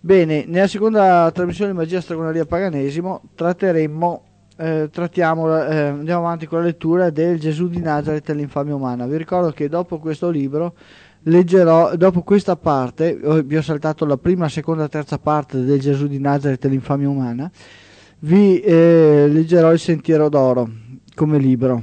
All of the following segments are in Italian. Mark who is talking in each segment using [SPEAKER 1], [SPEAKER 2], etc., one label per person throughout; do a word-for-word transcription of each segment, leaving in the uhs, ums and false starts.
[SPEAKER 1] Bene, nella seconda trasmissione di Magia, Stregoneria e Paganesimo tratteremo, eh, trattiamo, eh, andiamo avanti con la lettura del Gesù di Nazareth e l'infamia umana. Vi ricordo che dopo questo libro leggerò, dopo questa parte, vi ho saltato la prima, seconda, terza parte del Gesù di Nazareth e l'infamia umana, vi eh, leggerò il Sentiero d'Oro come libro.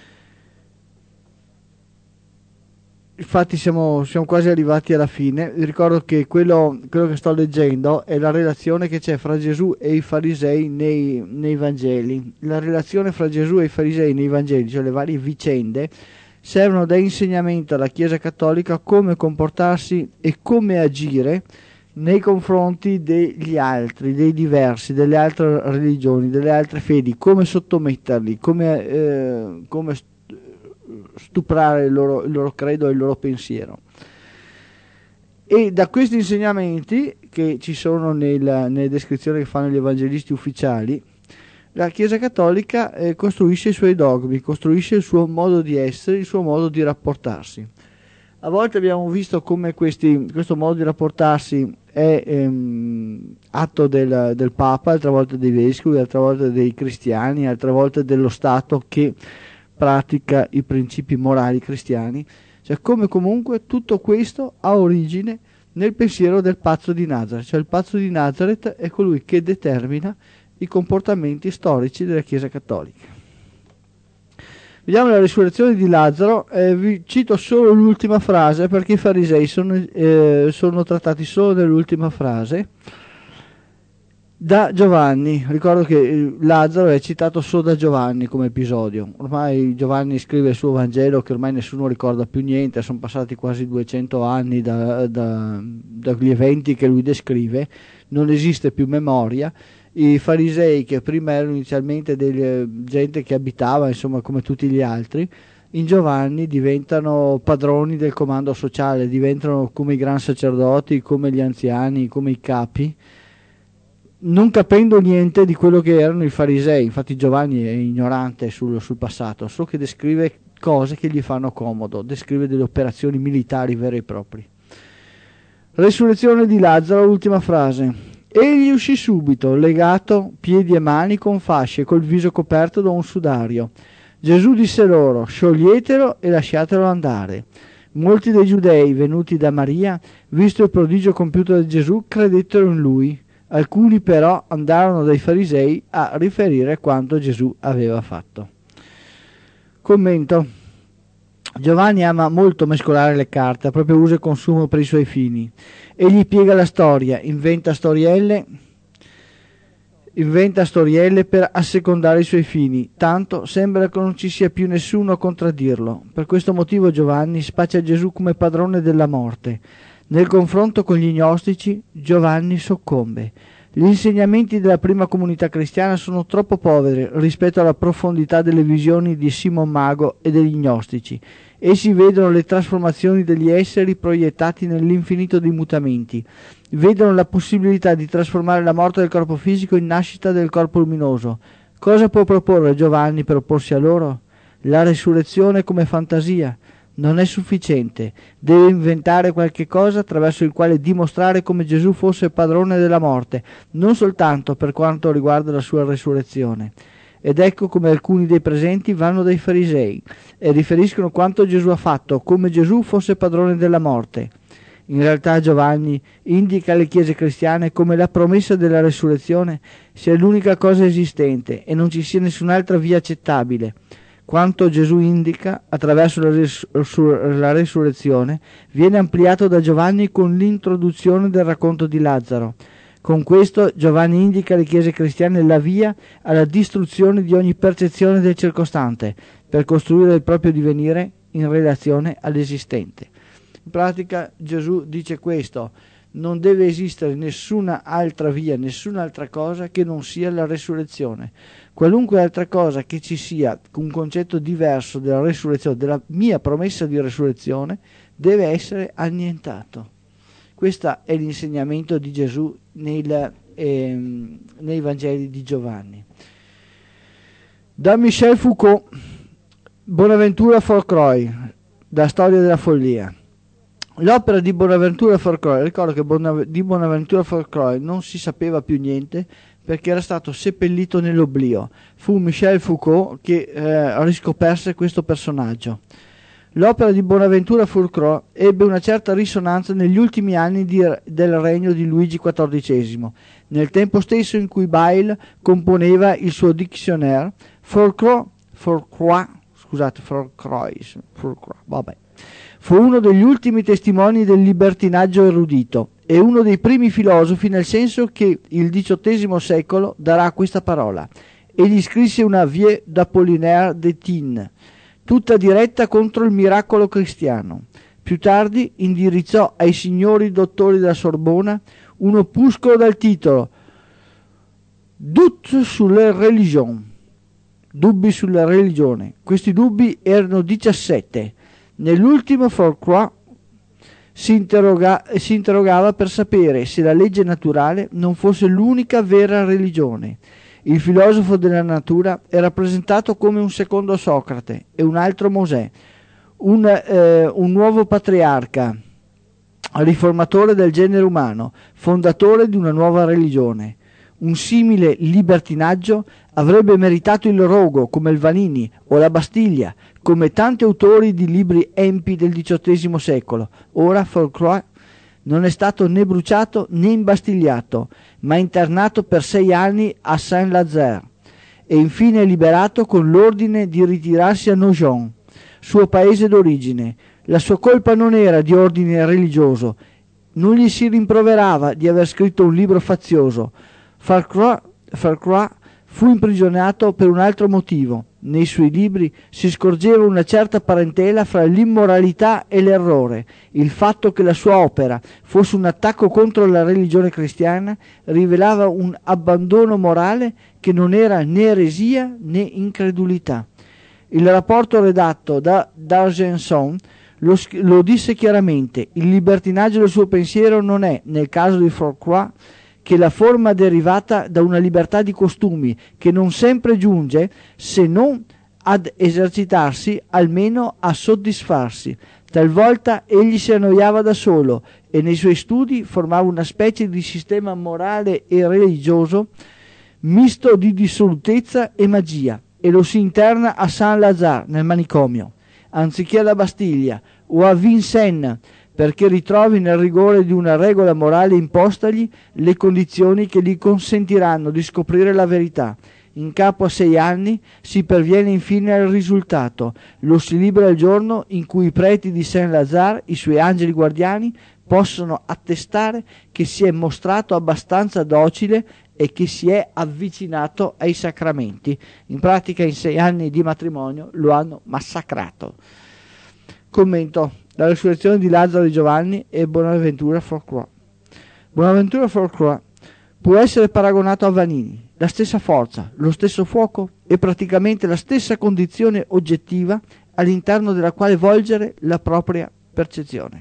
[SPEAKER 1] Infatti siamo, siamo quasi arrivati alla fine. Vi ricordo che quello, quello che sto leggendo è la relazione che c'è fra Gesù e i farisei nei, nei Vangeli. La relazione fra Gesù e i farisei nei Vangeli, cioè le varie vicende, servono da insegnamento alla Chiesa Cattolica come comportarsi e come agire nei confronti degli altri, dei diversi, delle altre religioni, delle altre fedi, come sottometterli, come, eh, come stuprare il loro, il loro credo e il loro pensiero. E da questi insegnamenti che ci sono nel, nelle descrizioni che fanno gli evangelisti ufficiali, la Chiesa Cattolica eh, costruisce i suoi dogmi, costruisce il suo modo di essere, il suo modo di rapportarsi. A volte abbiamo visto come questi, questo modo di rapportarsi è ehm, atto del, del Papa, altre volte dei vescovi, altre volte dei cristiani, altre volte dello Stato che pratica i principi morali cristiani, cioè come comunque tutto questo ha origine nel pensiero del pazzo di Nazareth, cioè il pazzo di Nazareth è colui che determina i comportamenti storici della Chiesa Cattolica. Vediamo la risurrezione di Lazzaro, eh, vi cito solo l'ultima frase perché i farisei sono, eh, sono trattati solo nell'ultima frase. Da Giovanni, ricordo che Lazzaro è citato solo da Giovanni come episodio. Ormai Giovanni scrive il suo Vangelo che ormai nessuno ricorda più niente, sono passati quasi duecento anni da, da, dagli eventi che lui descrive, non esiste più memoria. I farisei, che prima erano inizialmente delle, gente che abitava insomma come tutti gli altri, in Giovanni diventano padroni del comando sociale, diventano come i gran sacerdoti, come gli anziani, come i capi, non capendo niente di quello che erano i farisei. Infatti Giovanni è ignorante sul, sul passato, solo che descrive cose che gli fanno comodo, descrive delle operazioni militari vere e proprie. Resurrezione di Lazzaro, ultima frase. Egli uscì subito, legato piedi e mani con fasce, col viso coperto da un sudario. Gesù disse loro: scioglietelo e lasciatelo andare. Molti dei giudei venuti da Maria, visto il prodigio compiuto da Gesù, credettero in lui. Alcuni però andarono dai farisei a riferire quanto Gesù aveva fatto. Commento. Giovanni ama molto mescolare le carte, ha proprio uso e consumo per i suoi fini. Egli piega la storia, inventa storielle, inventa storielle per assecondare i suoi fini, tanto sembra che non ci sia più nessuno a contraddirlo. Per questo motivo Giovanni spaccia Gesù come padrone della morte. Nel confronto con gli gnostici, Giovanni soccombe. Gli insegnamenti della prima comunità cristiana sono troppo poveri rispetto alla profondità delle visioni di Simon Mago e degli gnostici. Essi vedono le trasformazioni degli esseri proiettati nell'infinito dei mutamenti, vedono la possibilità di trasformare la morte del corpo fisico in nascita del corpo luminoso. Cosa può proporre Giovanni per opporsi a loro? La resurrezione come fantasia. Non è sufficiente, deve inventare qualche cosa attraverso il quale dimostrare come Gesù fosse padrone della morte, non soltanto per quanto riguarda la sua resurrezione. Ed ecco come alcuni dei presenti vanno dai farisei e riferiscono quanto Gesù ha fatto, come Gesù fosse padrone della morte. In realtà Giovanni indica alle chiese cristiane come la promessa della resurrezione sia l'unica cosa esistente e non ci sia nessun'altra via accettabile. Quanto Gesù indica attraverso la, resur- la resurrezione viene ampliato da Giovanni con l'introduzione del racconto di Lazzaro. Con questo Giovanni indica alle chiese cristiane la via alla distruzione di ogni percezione del circostante per costruire il proprio divenire in relazione all'esistente. In pratica Gesù dice questo: non deve esistere nessuna altra via, nessun'altra cosa che non sia la resurrezione. Qualunque altra cosa che ci sia, un concetto diverso della resurrezione, della mia promessa di resurrezione, deve essere annientato. Questo è l'insegnamento di Gesù nel, ehm, nei Vangeli di Giovanni. Da Michel Foucault, Bonaventura Fourcroy, da Storia della follia. L'opera di Bonaventura Fourcroy, ricordo che Bonav- di Bonaventura Fourcroy non si sapeva più niente perché era stato seppellito nell'oblio. Fu Michel Foucault che eh, riscoperse questo personaggio. L'opera di Bonaventura Fourcroy ebbe una certa risonanza negli ultimi anni di, del regno di Luigi quattordicesimo. Nel tempo stesso in cui Bayle componeva il suo Dictionnaire, Fourcroy, Fourcroy, scusate, Fourcroy, Fourcroy, vabbè, fu uno degli ultimi testimoni del libertinaggio erudito e uno dei primi filosofi, nel senso che il diciottesimo secolo darà a questa parola. Egli scrisse una Vie d'Apollinaire de Thines, tutta diretta contro il miracolo cristiano. Più tardi indirizzò ai signori dottori della Sorbona un opuscolo dal titolo Doute sulle religion, dubbi sulla religione. Questi dubbi erano diciassette. Nell'ultimo Fourcroy si, interroga, si interrogava per sapere se la legge naturale non fosse l'unica vera religione. Il filosofo della natura è rappresentato come un secondo Socrate e un altro Mosè, un, eh, un nuovo patriarca, riformatore del genere umano, fondatore di una nuova religione. Un simile libertinaggio avrebbe meritato il rogo come il Vanini o la Bastiglia, come tanti autori di libri empi del diciottesimo secolo. Ora Fourcroy non è stato né bruciato né imbastigliato, ma internato per sei anni a Saint-Lazare e infine liberato con l'ordine di ritirarsi a Nogent, suo paese d'origine. La sua colpa non era di ordine religioso, non gli si rimproverava di aver scritto un libro fazioso. Fourcroy, Fourcroy fu imprigionato per un altro motivo. Nei suoi libri si scorgeva una certa parentela fra l'immoralità e l'errore. Il fatto che la sua opera fosse un attacco contro la religione cristiana rivelava un abbandono morale che non era né eresia né incredulità. Il rapporto redatto da D'Argenson lo, lo disse chiaramente: il libertinaggio del suo pensiero non è, nel caso di Fourcroy, che la forma derivata da una libertà di costumi che non sempre giunge se non ad esercitarsi, almeno a soddisfarsi. Talvolta egli si annoiava da solo e nei suoi studi formava una specie di sistema morale e religioso misto di dissolutezza e magia, e lo si interna a Saint-Lazare nel manicomio, anziché alla Bastiglia o a Vincennes, perché ritrovi nel rigore di una regola morale impostagli le condizioni che gli consentiranno di scoprire la verità. In capo a sei anni si perviene infine al risultato: lo si libera il giorno in cui i preti di Saint-Lazare, i suoi angeli guardiani, possono attestare che si è mostrato abbastanza docile e che si è avvicinato ai sacramenti. In pratica in sei anni di matrimonio lo hanno massacrato. Commento: la risurrezione di Lazzaro di Giovanni e Bonaventura Fourcroy. Bonaventura Fourcroy può essere paragonato a Vanini, la stessa forza, lo stesso fuoco e praticamente la stessa condizione oggettiva all'interno della quale volgere la propria percezione.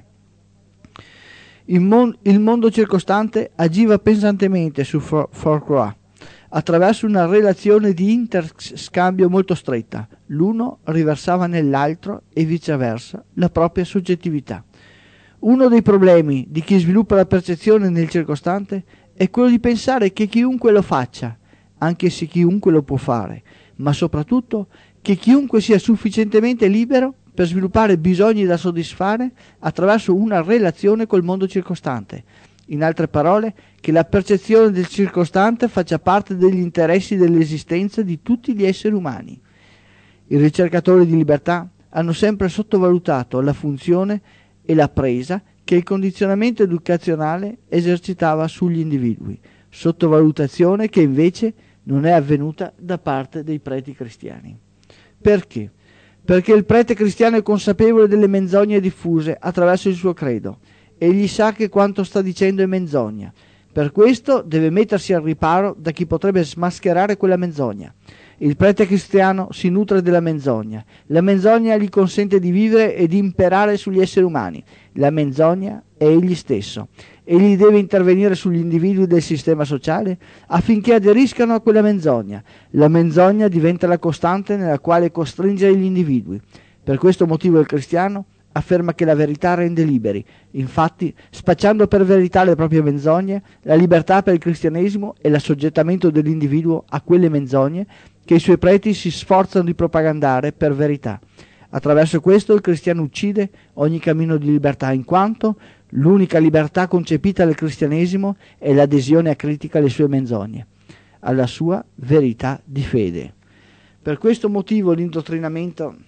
[SPEAKER 1] Il, mon- il mondo circostante agiva pesantemente su For- Fourcroy attraverso una relazione di interscambio molto stretta. L'uno riversava nell'altro e viceversa la propria soggettività. Uno dei problemi di chi sviluppa la percezione nel circostante è quello di pensare che chiunque lo faccia, anche se chiunque lo può fare, ma soprattutto che chiunque sia sufficientemente libero per sviluppare bisogni da soddisfare attraverso una relazione col mondo circostante. In altre parole, che la percezione del circostante faccia parte degli interessi dell'esistenza di tutti gli esseri umani. I ricercatori di libertà hanno sempre sottovalutato la funzione e la presa che il condizionamento educazionale esercitava sugli individui, sottovalutazione che invece non è avvenuta da parte dei preti cristiani. Perché? Perché il prete cristiano è consapevole delle menzogne diffuse attraverso il suo credo. Egli sa che quanto sta dicendo è menzogna. Per questo deve mettersi al riparo da chi potrebbe smascherare quella menzogna. Il prete cristiano si nutre della menzogna. La menzogna gli consente di vivere e di imperare sugli esseri umani. La menzogna è egli stesso. Egli deve intervenire sugli individui del sistema sociale affinché aderiscano a quella menzogna. La menzogna diventa la costante nella quale costringere gli individui. Per questo motivo il cristiano afferma che la verità rende liberi. Infatti, spacciando per verità le proprie menzogne, la libertà per il cristianesimo è l'assoggettamento dell'individuo a quelle menzogne che i suoi preti si sforzano di propagandare per verità. Attraverso questo il cristiano uccide ogni cammino di libertà, in quanto l'unica libertà concepita dal cristianesimo è l'adesione acritica alle sue menzogne, alla sua verità di fede. Per questo motivo l'indottrinamento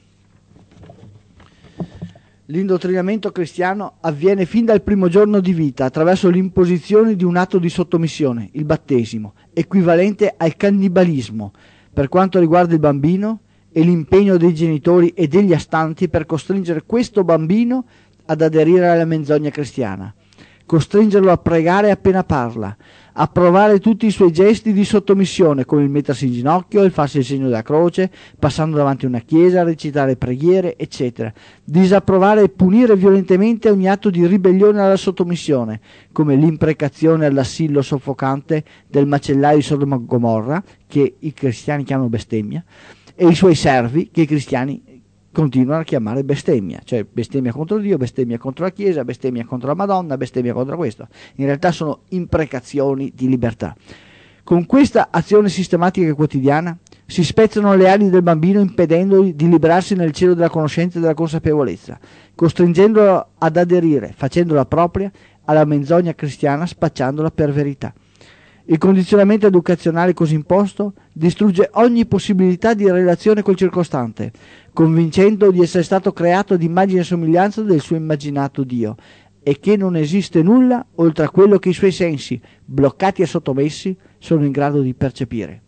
[SPEAKER 1] L'indottrinamento cristiano avviene fin dal primo giorno di vita attraverso l'imposizione di un atto di sottomissione, il battesimo, equivalente al cannibalismo per quanto riguarda il bambino, e l'impegno dei genitori e degli astanti per costringere questo bambino ad aderire alla menzogna cristiana, costringerlo a pregare appena parla, a provare tutti i suoi gesti di sottomissione, come il mettersi in ginocchio, il farsi il segno della croce, passando davanti a una chiesa, recitare preghiere, eccetera. Disapprovare e punire violentemente ogni atto di ribellione alla sottomissione, come l'imprecazione all'assillo soffocante del macellaio di Sodoma e Gomorra, che i cristiani chiamano bestemmia, e i suoi servi, che i cristiani continuano a chiamare bestemmia, cioè bestemmia contro Dio, bestemmia contro la Chiesa, bestemmia contro la Madonna, bestemmia contro questo. In realtà sono imprecazioni di libertà. Con questa azione sistematica e quotidiana si spezzano le ali del bambino, impedendogli di librarsi nel cielo della conoscenza e della consapevolezza, costringendolo ad aderire, facendola propria, alla menzogna cristiana, spacciandola per verità. Il condizionamento educazionale così imposto distrugge ogni possibilità di relazione col circostante, convincendo di essere stato creato ad immagine e somiglianza del suo immaginato Dio, e che non esiste nulla oltre a quello che i suoi sensi, bloccati e sottomessi, sono in grado di percepire.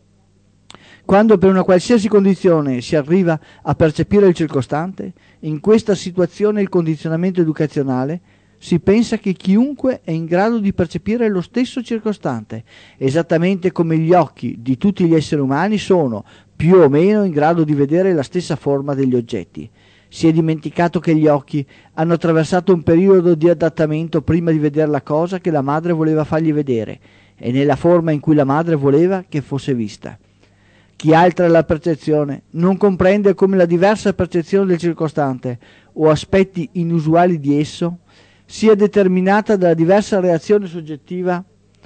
[SPEAKER 1] Quando per una qualsiasi condizione si arriva a percepire il circostante, in questa situazione il condizionamento educazionale, si pensa che chiunque è in grado di percepire lo stesso circostante, esattamente come gli occhi di tutti gli esseri umani sono più o meno in grado di vedere la stessa forma degli oggetti. Si è dimenticato che gli occhi hanno attraversato un periodo di adattamento prima di vedere la cosa che la madre voleva fargli vedere, e nella forma in cui la madre voleva che fosse vista. Chi altra la percezione non comprende come la diversa percezione del circostante o aspetti inusuali di esso sia determinata dalla diversa reazione soggettiva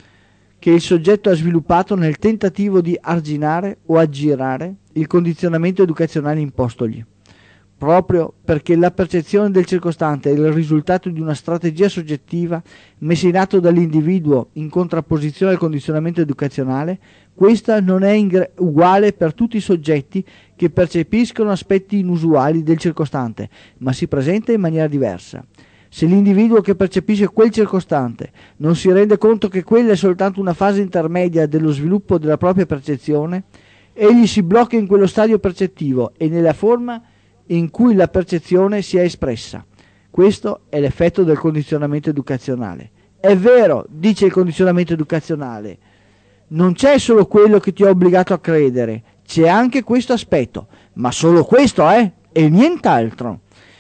[SPEAKER 1] che il soggetto ha sviluppato nel tentativo di arginare o aggirare il condizionamento educazionale impostogli. Proprio perché la percezione del circostante è il risultato di una strategia soggettiva messa in atto dall'individuo in contrapposizione al condizionamento educazionale, questa non è ingre- uguale per tutti i soggetti che percepiscono aspetti inusuali del circostante, ma si presenta in maniera diversa. Se l'individuo che percepisce quel circostante non si rende conto che quella è soltanto una fase intermedia dello sviluppo della propria percezione, egli si blocca in quello stadio percettivo e nella forma in cui la percezione si è espressa. Questo è l'effetto del condizionamento educazionale. È vero, dice il condizionamento educazionale, non c'è solo quello che ti ho obbligato a credere, c'è anche questo aspetto, ma solo questo, eh, e nient'altro.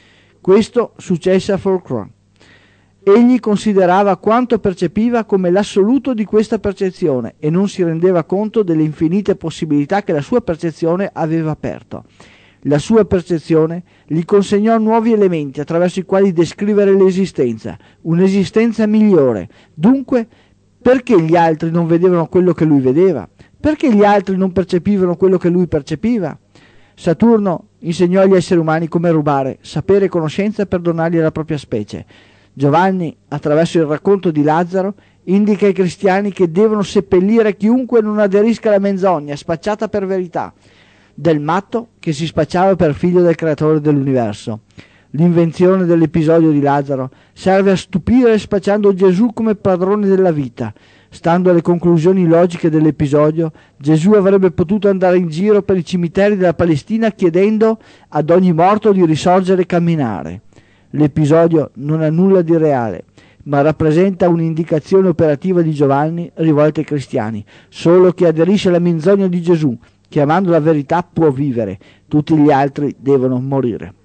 [SPEAKER 1] Questo successe a Fourcroy. Egli considerava quanto percepiva come l'assoluto di questa percezione e non si rendeva conto delle infinite possibilità che la sua percezione aveva aperto. La sua percezione gli consegnò nuovi elementi attraverso i quali descrivere l'esistenza, un'esistenza migliore. Dunque, perché gli altri non vedevano quello che lui vedeva? Perché gli altri non percepivano quello che lui percepiva? Saturno insegnò agli esseri umani come rubare sapere e conoscenza per donarli alla propria specie. Giovanni, attraverso il racconto di Lazzaro, indica ai cristiani che devono seppellire chiunque non aderisca alla menzogna, spacciata per verità, del matto che si spacciava per figlio del creatore dell'universo. L'invenzione dell'episodio di Lazzaro serve a stupire spacciando Gesù come padrone della vita. Stando alle conclusioni logiche dell'episodio, Gesù avrebbe potuto andare in giro per i cimiteri della Palestina chiedendo ad ogni morto di risorgere e camminare. L'episodio non ha nulla di reale, ma rappresenta un'indicazione operativa di Giovanni rivolta ai cristiani. Solo chi aderisce alla menzogna di Gesù, chiamando la verità, può vivere. Tutti gli altri devono morire.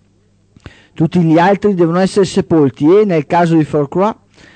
[SPEAKER 1] Tutti gli altri devono essere sepolti e, nel caso di Fourcroy,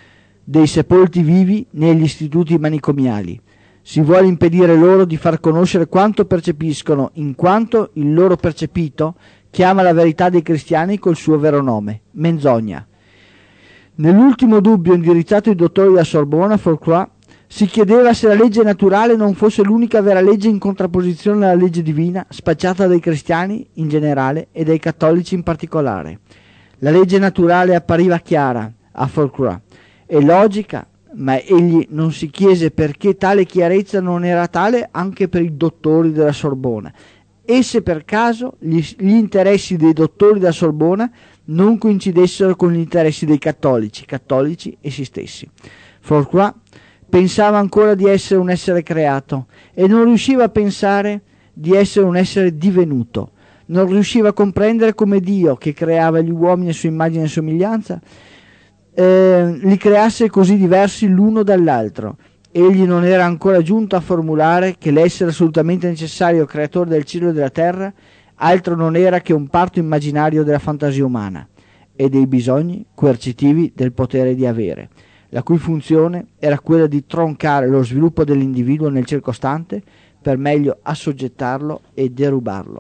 [SPEAKER 1] dei sepolti vivi negli istituti manicomiali. Si vuole impedire loro di far conoscere quanto percepiscono, in quanto il loro percepito, chiama la verità dei cristiani col suo vero nome, menzogna. Nell'ultimo dubbio indirizzato ai dottori della Sorbona, Fourcroy si chiedeva se la legge naturale non fosse l'unica vera legge in contrapposizione alla legge divina, spacciata dai cristiani in generale e dai cattolici in particolare. La legge naturale appariva chiara a Fourcroy e logica, ma egli non si chiese perché tale chiarezza non era tale anche per i dottori della Sorbona, e se per caso gli, gli interessi dei dottori della Sorbona non coincidessero con gli interessi dei cattolici, cattolici essi stessi. Fourcroy pensava ancora di essere un essere creato e non riusciva a pensare di essere un essere divenuto. Non riusciva a comprendere come Dio, che creava gli uomini a sua immagine e somiglianza, eh, li creasse così diversi l'uno dall'altro. Egli non era ancora giunto a formulare che l'essere assolutamente necessario creatore del cielo e della terra altro non era che un parto immaginario della fantasia umana e dei bisogni coercitivi del potere di avere, la cui funzione era quella di troncare lo sviluppo dell'individuo nel circostante per meglio assoggettarlo e derubarlo.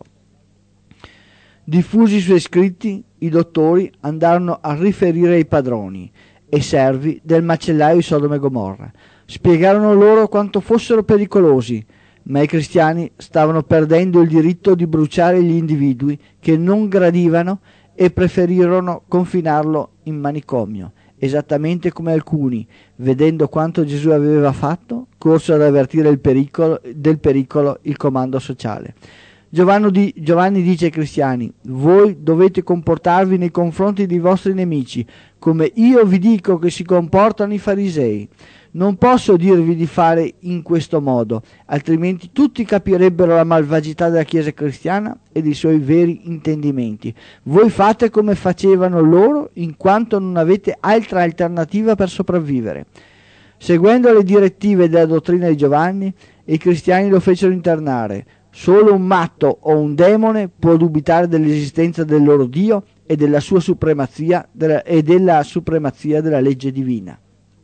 [SPEAKER 1] Diffusi i suoi scritti, i dottori andarono a riferire ai padroni e servi del macellaio di Sodoma e Gomorra. Spiegarono loro quanto fossero pericolosi, ma i cristiani stavano perdendo il diritto di bruciare gli individui che non gradivano e preferirono confinarlo in manicomio, esattamente come alcuni, vedendo quanto Gesù aveva fatto, corsero ad avvertire il pericolo, del pericolo il comando sociale. Giovanni, di, Giovanni dice ai cristiani: voi dovete comportarvi nei confronti dei vostri nemici come io vi dico che si comportano i farisei. Non posso dirvi di fare in questo modo, altrimenti tutti capirebbero la malvagità della Chiesa cristiana e dei suoi veri intendimenti. Voi fate come facevano loro, in quanto non avete altra alternativa per sopravvivere. Seguendo le direttive della dottrina di Giovanni, i cristiani lo fecero internare. Solo un matto o un demone può dubitare dell'esistenza del loro Dio e della sua supremazia della, e della supremazia della legge divina.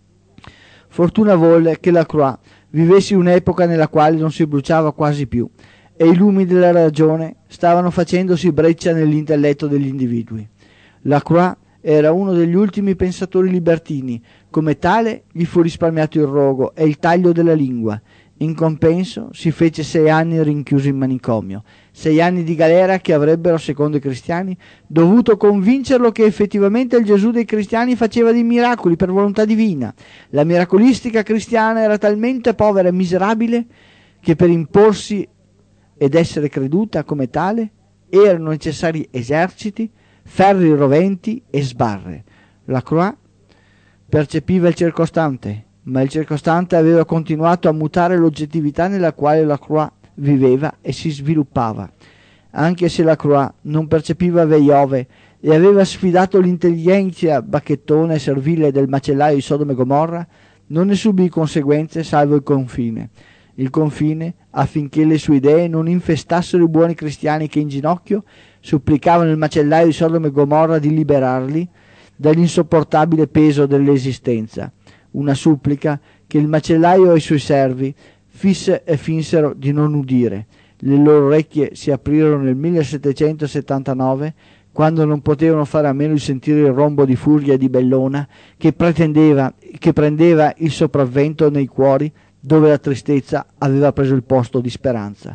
[SPEAKER 1] Fortuna volle che Lacroix vivesse in un'epoca nella quale non si bruciava quasi più e i lumi della ragione stavano facendosi breccia nell'intelletto degli individui. Lacroix era uno degli ultimi pensatori libertini, come tale gli fu risparmiato il rogo e il taglio della lingua. In compenso si fece sei anni rinchiuso in manicomio, sei anni di galera che avrebbero, secondo i cristiani, dovuto convincerlo che effettivamente il Gesù dei cristiani faceva dei miracoli per volontà divina. La miracolistica cristiana era talmente povera e miserabile che per imporsi ed essere creduta come tale erano necessari eserciti, ferri roventi e sbarre. Lacroix percepiva il circostante, ma il circostante aveva continuato a mutare l'oggettività nella quale Lacroix viveva e si sviluppava. Anche se Lacroix non percepiva Veiove e aveva sfidato l'intelligenza bacchettona e servile del macellaio di Sodoma e Gomorra, non ne subì conseguenze salvo il confine. Il confine affinché le sue idee non infestassero i buoni cristiani che in ginocchio supplicavano il macellaio di Sodoma e Gomorra di liberarli dall'insopportabile peso dell'esistenza. Una supplica che il macellaio e i suoi servi fisse e finsero di non udire. Le loro orecchie si aprirono nel millesettecentosettantanove, quando non potevano fare a meno di sentire il rombo di furia e di bellona che pretendeva, che prendeva il sopravvento nei cuori dove la tristezza aveva preso il posto di speranza.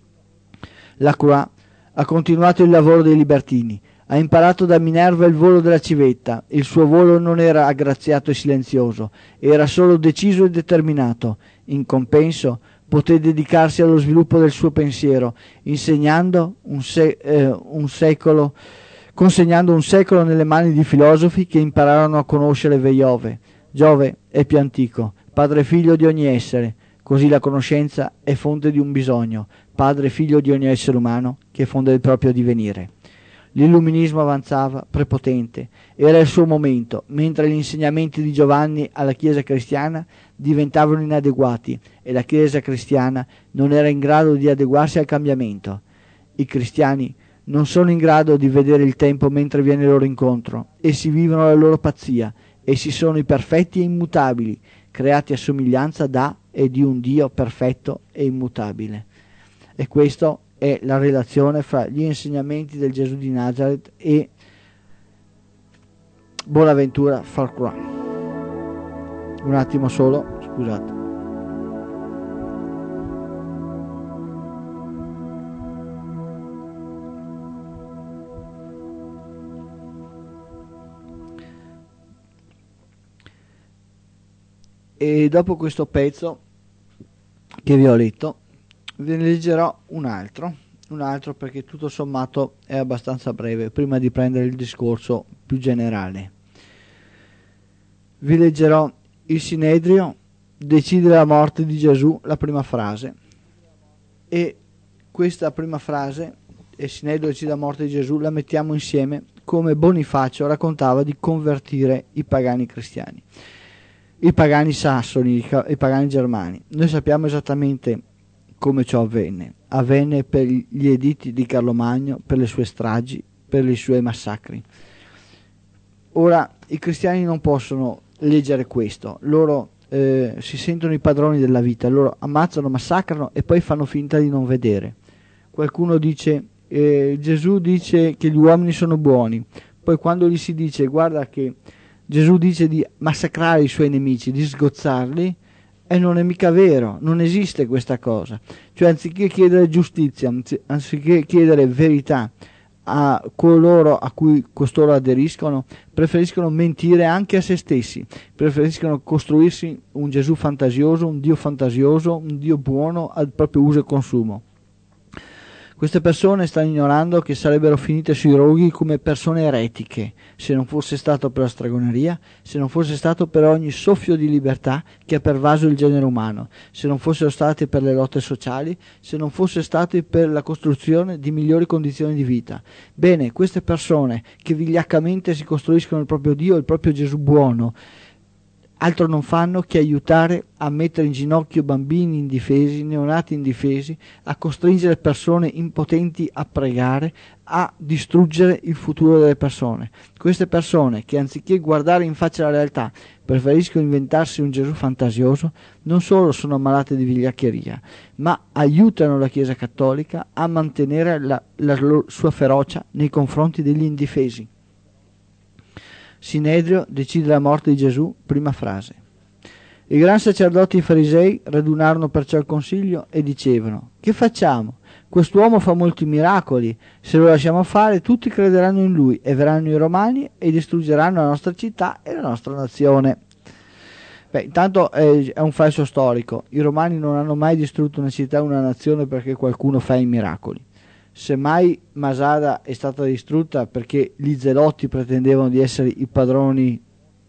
[SPEAKER 1] Lacroix ha continuato il lavoro dei libertini. Ha imparato da Minerva il volo della civetta. Il suo volo non era aggraziato e silenzioso, era solo deciso e determinato. In compenso poté dedicarsi allo sviluppo del suo pensiero, insegnando un, se- eh, un secolo, consegnando un secolo nelle mani di filosofi che impararono a conoscere Veiove. Giove è più antico, padre e figlio di ogni essere, così la conoscenza è fonte di un bisogno, padre e figlio di ogni essere umano che è fonte del proprio divenire. L'illuminismo avanzava, prepotente, era il suo momento, mentre gli insegnamenti di Giovanni alla Chiesa cristiana diventavano inadeguati e la Chiesa cristiana non era in grado di adeguarsi al cambiamento. I cristiani non sono in grado di vedere il tempo mentre viene loro incontro, essi vivono la loro pazzia, essi sono i perfetti e immutabili, creati a somiglianza da e di un Dio perfetto e immutabile. E questo è la relazione fra gli insegnamenti del Gesù di Nazareth e Bonaventura Farquhar. Un attimo solo, scusate. E dopo questo pezzo che vi ho letto, ve ne leggerò un altro, un altro perché tutto sommato è abbastanza breve, prima di prendere il discorso più generale. Vi leggerò il Sinedrio decide la morte di Gesù, la prima frase, e questa prima frase, il Sinedrio decide la morte di Gesù, la mettiamo insieme come Bonifacio raccontava di convertire i pagani cristiani, i pagani sassoni, i pagani germani. Noi sappiamo esattamente come ciò avvenne. Avvenne per gli editti di Carlo Magno, per le sue stragi, per i suoi massacri. Ora i cristiani non possono leggere questo, loro eh, si sentono i padroni della vita, loro ammazzano, massacrano e poi fanno finta di non vedere. Qualcuno dice eh, Gesù dice che gli uomini sono buoni, poi quando gli si dice guarda che Gesù dice di massacrare i suoi nemici, di sgozzarli, e non è mica vero, non esiste questa cosa. Cioè anziché chiedere giustizia, anziché chiedere verità a coloro a cui costoro aderiscono, preferiscono mentire anche a se stessi, preferiscono costruirsi un Gesù fantasioso, un Dio fantasioso, un Dio buono al proprio uso e consumo. Queste persone stanno ignorando che sarebbero finite sui roghi come persone eretiche, se non fosse stato per la stregoneria, se non fosse stato per ogni soffio di libertà che ha pervaso il genere umano, se non fossero state per le lotte sociali, se non fosse state per la costruzione di migliori condizioni di vita. Bene, queste persone che vigliaccamente si costruiscono il proprio Dio, il proprio Gesù buono, altro non fanno che aiutare a mettere in ginocchio bambini indifesi, neonati indifesi, a costringere persone impotenti a pregare, a distruggere il futuro delle persone. Queste persone che anziché guardare in faccia la realtà preferiscono inventarsi un Gesù fantasioso, non solo sono ammalate di vigliaccheria, ma aiutano la Chiesa Cattolica a mantenere la, la sua ferocia nei confronti degli indifesi. Sinedrio decide la morte di Gesù, prima frase. I gran sacerdoti e i farisei radunarono perciò il consiglio e dicevano: che facciamo? Quest'uomo fa molti miracoli, se lo lasciamo fare tutti crederanno in lui e verranno i romani e distruggeranno la nostra città e la nostra nazione. Beh, intanto è, è un falso storico, i romani non hanno mai distrutto una città o una nazione perché qualcuno fa i miracoli. Semmai Masada è stata distrutta perché gli Zelotti pretendevano di essere i padroni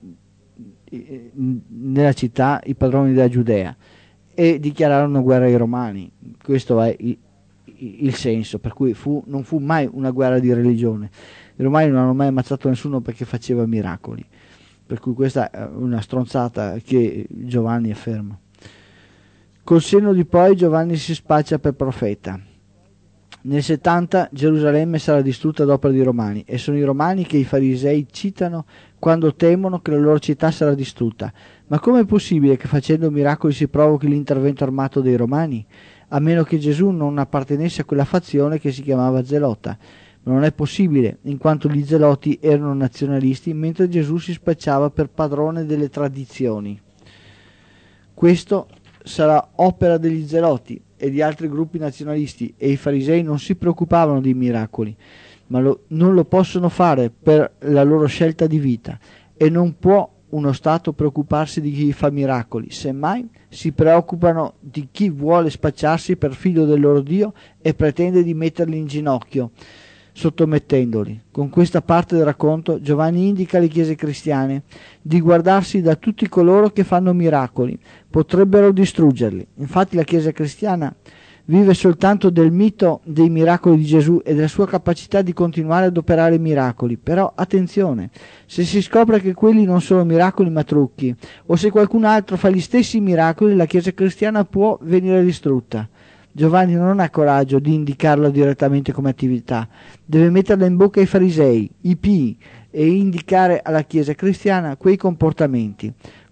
[SPEAKER 1] nella città, i padroni della Giudea, e dichiararono guerra ai Romani. Questo è il, il senso, per cui fu, non fu mai una guerra di religione. I Romani non hanno mai ammazzato nessuno perché faceva miracoli, per cui questa è una stronzata che Giovanni afferma. Col senno di poi Giovanni si spaccia per profeta. Nel settanta Gerusalemme sarà distrutta ad opera dei Romani, e sono i Romani che i farisei citano quando temono che la loro città sarà distrutta. Ma come è possibile che facendo miracoli si provochi l'intervento armato dei Romani? A meno che Gesù non appartenesse a quella fazione che si chiamava Zelota. Ma non è possibile, in quanto gli Zeloti erano nazionalisti, mentre Gesù si spacciava per padrone delle tradizioni. Questo sarà opera degli Zeloti e di altri gruppi nazionalisti, e i farisei non si preoccupavano dei miracoli, ma lo, non lo possono fare per la loro scelta di vita, e non può uno Stato preoccuparsi di chi fa miracoli, semmai si preoccupano di chi vuole spacciarsi per figlio del loro Dio e pretende di metterli in ginocchio, sottomettendoli. Con questa parte del racconto Giovanni indica alle chiese cristiane di guardarsi da tutti coloro che fanno miracoli, potrebbero distruggerli. Infatti la Chiesa cristiana vive soltanto del mito dei miracoli di Gesù e della sua capacità di continuare ad operare miracoli. Però attenzione, se si scopre che quelli non sono miracoli ma trucchi, o se qualcun altro fa gli stessi miracoli, la Chiesa cristiana può venire distrutta. Giovanni non ha coraggio di indicarlo direttamente come attività, deve metterla in bocca ai farisei, i pii, e indicare alla Chiesa cristiana quei comportamenti.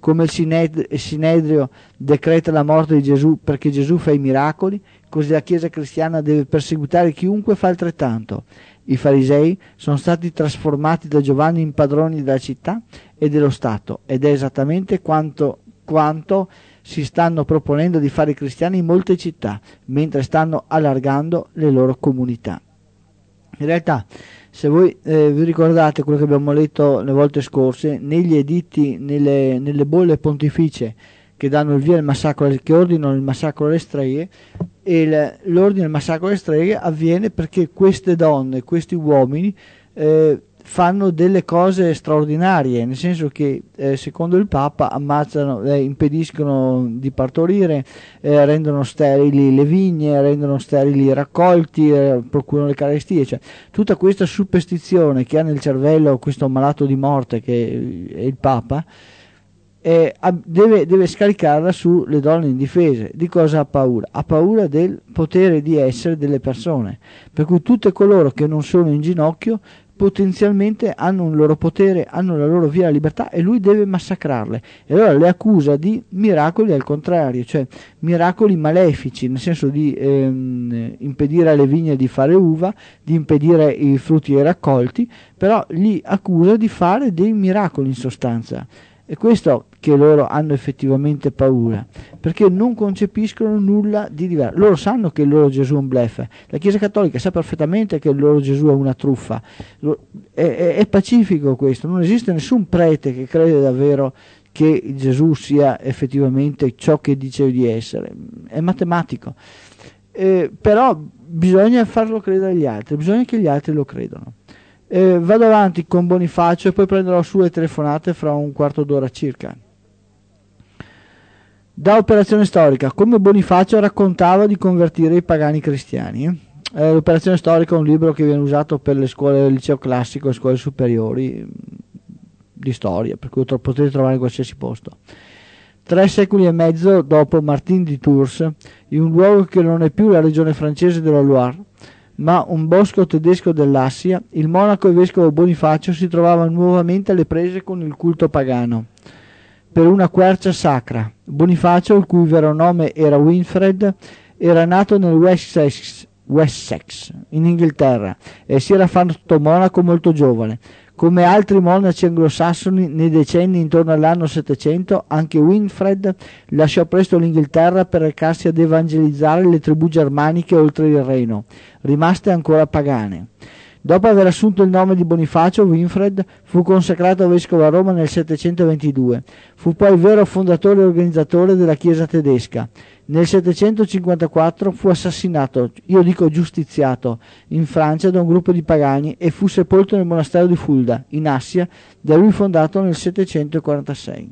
[SPEAKER 1] come il, Sined- il Sinedrio decreta la morte di Gesù perché Gesù fa i miracoli, così la Chiesa cristiana deve perseguitare chiunque fa altrettanto. I farisei sono stati trasformati da Giovanni in padroni della città e dello Stato, ed è esattamente quanto, quanto si stanno proponendo di fare i cristiani in molte città, mentre stanno allargando le loro comunità. In realtà, se voi eh, vi ricordate quello che abbiamo letto le volte scorse, negli editti, nelle, nelle bolle pontificie che danno il via al massacro, che ordinano il massacro alle streghe, e il, l'ordine del massacro alle streghe avviene perché queste donne, questi uomini eh, fanno delle cose straordinarie, nel senso che eh, secondo il Papa ammazzano, eh, impediscono di partorire, eh, rendono sterili le vigne, rendono sterili i raccolti, eh, procurano le carestie, cioè tutta questa superstizione che ha nel cervello questo malato di morte che è il Papa, eh, deve, deve scaricarla sulle donne indifese. Di cosa ha paura? Ha paura del potere di essere delle persone, per cui tutte coloro che non sono in ginocchio potenzialmente hanno un loro potere, hanno la loro via alla libertà, e lui deve massacrarle. E allora le accusa di miracoli al contrario, cioè miracoli malefici, nel senso di ehm, impedire alle vigne di fare uva, di impedire i frutti ai raccolti, però li accusa di fare dei miracoli in sostanza. È questo che loro hanno effettivamente paura, perché non concepiscono nulla di diverso. Loro sanno che il loro Gesù è un bluff, la Chiesa Cattolica sa perfettamente che il loro Gesù è una truffa, è, è, è pacifico questo, non esiste nessun prete che crede davvero che Gesù sia effettivamente ciò che dice di essere, è matematico, eh, però bisogna farlo credere agli altri, bisogna che gli altri lo credano. Eh, vado avanti con Bonifacio e poi prenderò su le telefonate fra un quarto d'ora circa. Da Operazione Storica, come Bonifacio raccontava di convertire i pagani cristiani. Eh, L'Operazione Storica è un libro che viene usato per le scuole del liceo classico e scuole superiori di storia, per cui lo potete trovare in qualsiasi posto. Tre secoli e mezzo dopo Martin di Tours, in un luogo che non è più la regione francese della Loire, ma un bosco tedesco dell'Assia, il monaco e vescovo Bonifacio si trovava nuovamente alle prese con il culto pagano per una quercia sacra. Bonifacio, il cui vero nome era Winfred, era nato nel Wessex, Wessex in Inghilterra, e si era fatto monaco molto giovane. Come altri monaci anglosassoni nei decenni intorno all'anno settecento, anche Winfred lasciò presto l'Inghilterra per recarsi ad evangelizzare le tribù germaniche oltre il Reno, rimaste ancora pagane. Dopo aver assunto il nome di Bonifacio, Winfred fu consacrato vescovo a Roma nel settecentoventidue. Fu poi vero fondatore e organizzatore della Chiesa tedesca. Nel settecentocinquantaquattro fu assassinato, io dico giustiziato, in Francia da un gruppo di pagani e fu sepolto nel monastero di Fulda, in Assia, da lui fondato nel settecentoquarantasei.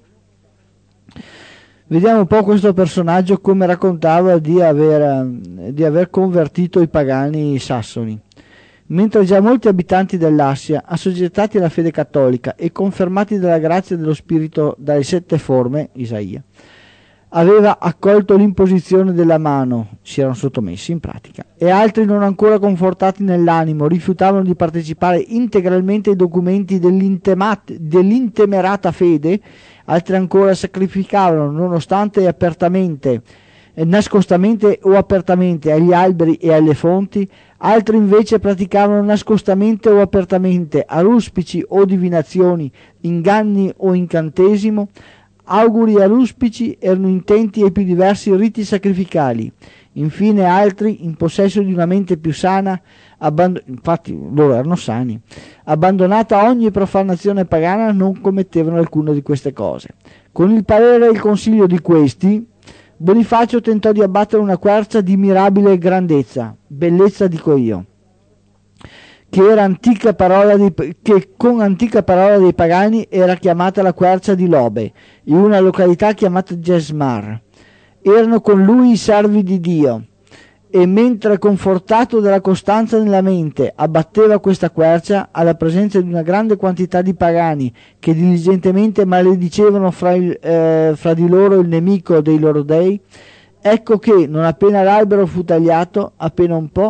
[SPEAKER 1] Vediamo un po' questo personaggio come raccontava di aver, di aver convertito i pagani sassoni. Mentre già molti abitanti dell'Assia, assoggettati alla fede cattolica e confermati dalla grazia dello Spirito dalle sette forme, Isaia, aveva accolto l'imposizione della mano, si erano sottomessi in pratica, e altri non ancora confortati nell'animo rifiutavano di partecipare integralmente ai documenti dell'intemerata fede, altri ancora sacrificavano nonostante e apertamente, eh, nascostamente o apertamente agli alberi e alle fonti, altri invece praticavano nascostamente o apertamente a ruspici o divinazioni, inganni o incantesimo, auguri e ruspici, erano intenti ai più diversi riti sacrificali. Infine altri, in possesso di una mente più sana, abband- infatti loro erano sani, abbandonata ogni profanazione pagana, non commettevano alcuna di queste cose. Con il parere e il consiglio di questi, Bonifacio tentò di abbattere una quercia di mirabile grandezza, bellezza dico io, che, era antica parola di, che con antica parola dei pagani era chiamata la quercia di Lobe, in una località chiamata Gesmar. Erano con lui i servi di Dio, e mentre confortato dalla costanza nella mente abbatteva questa quercia alla presenza di una grande quantità di pagani che diligentemente maledicevano fra, il, eh, fra di loro il nemico dei loro dei, ecco che non appena l'albero fu tagliato, appena un po',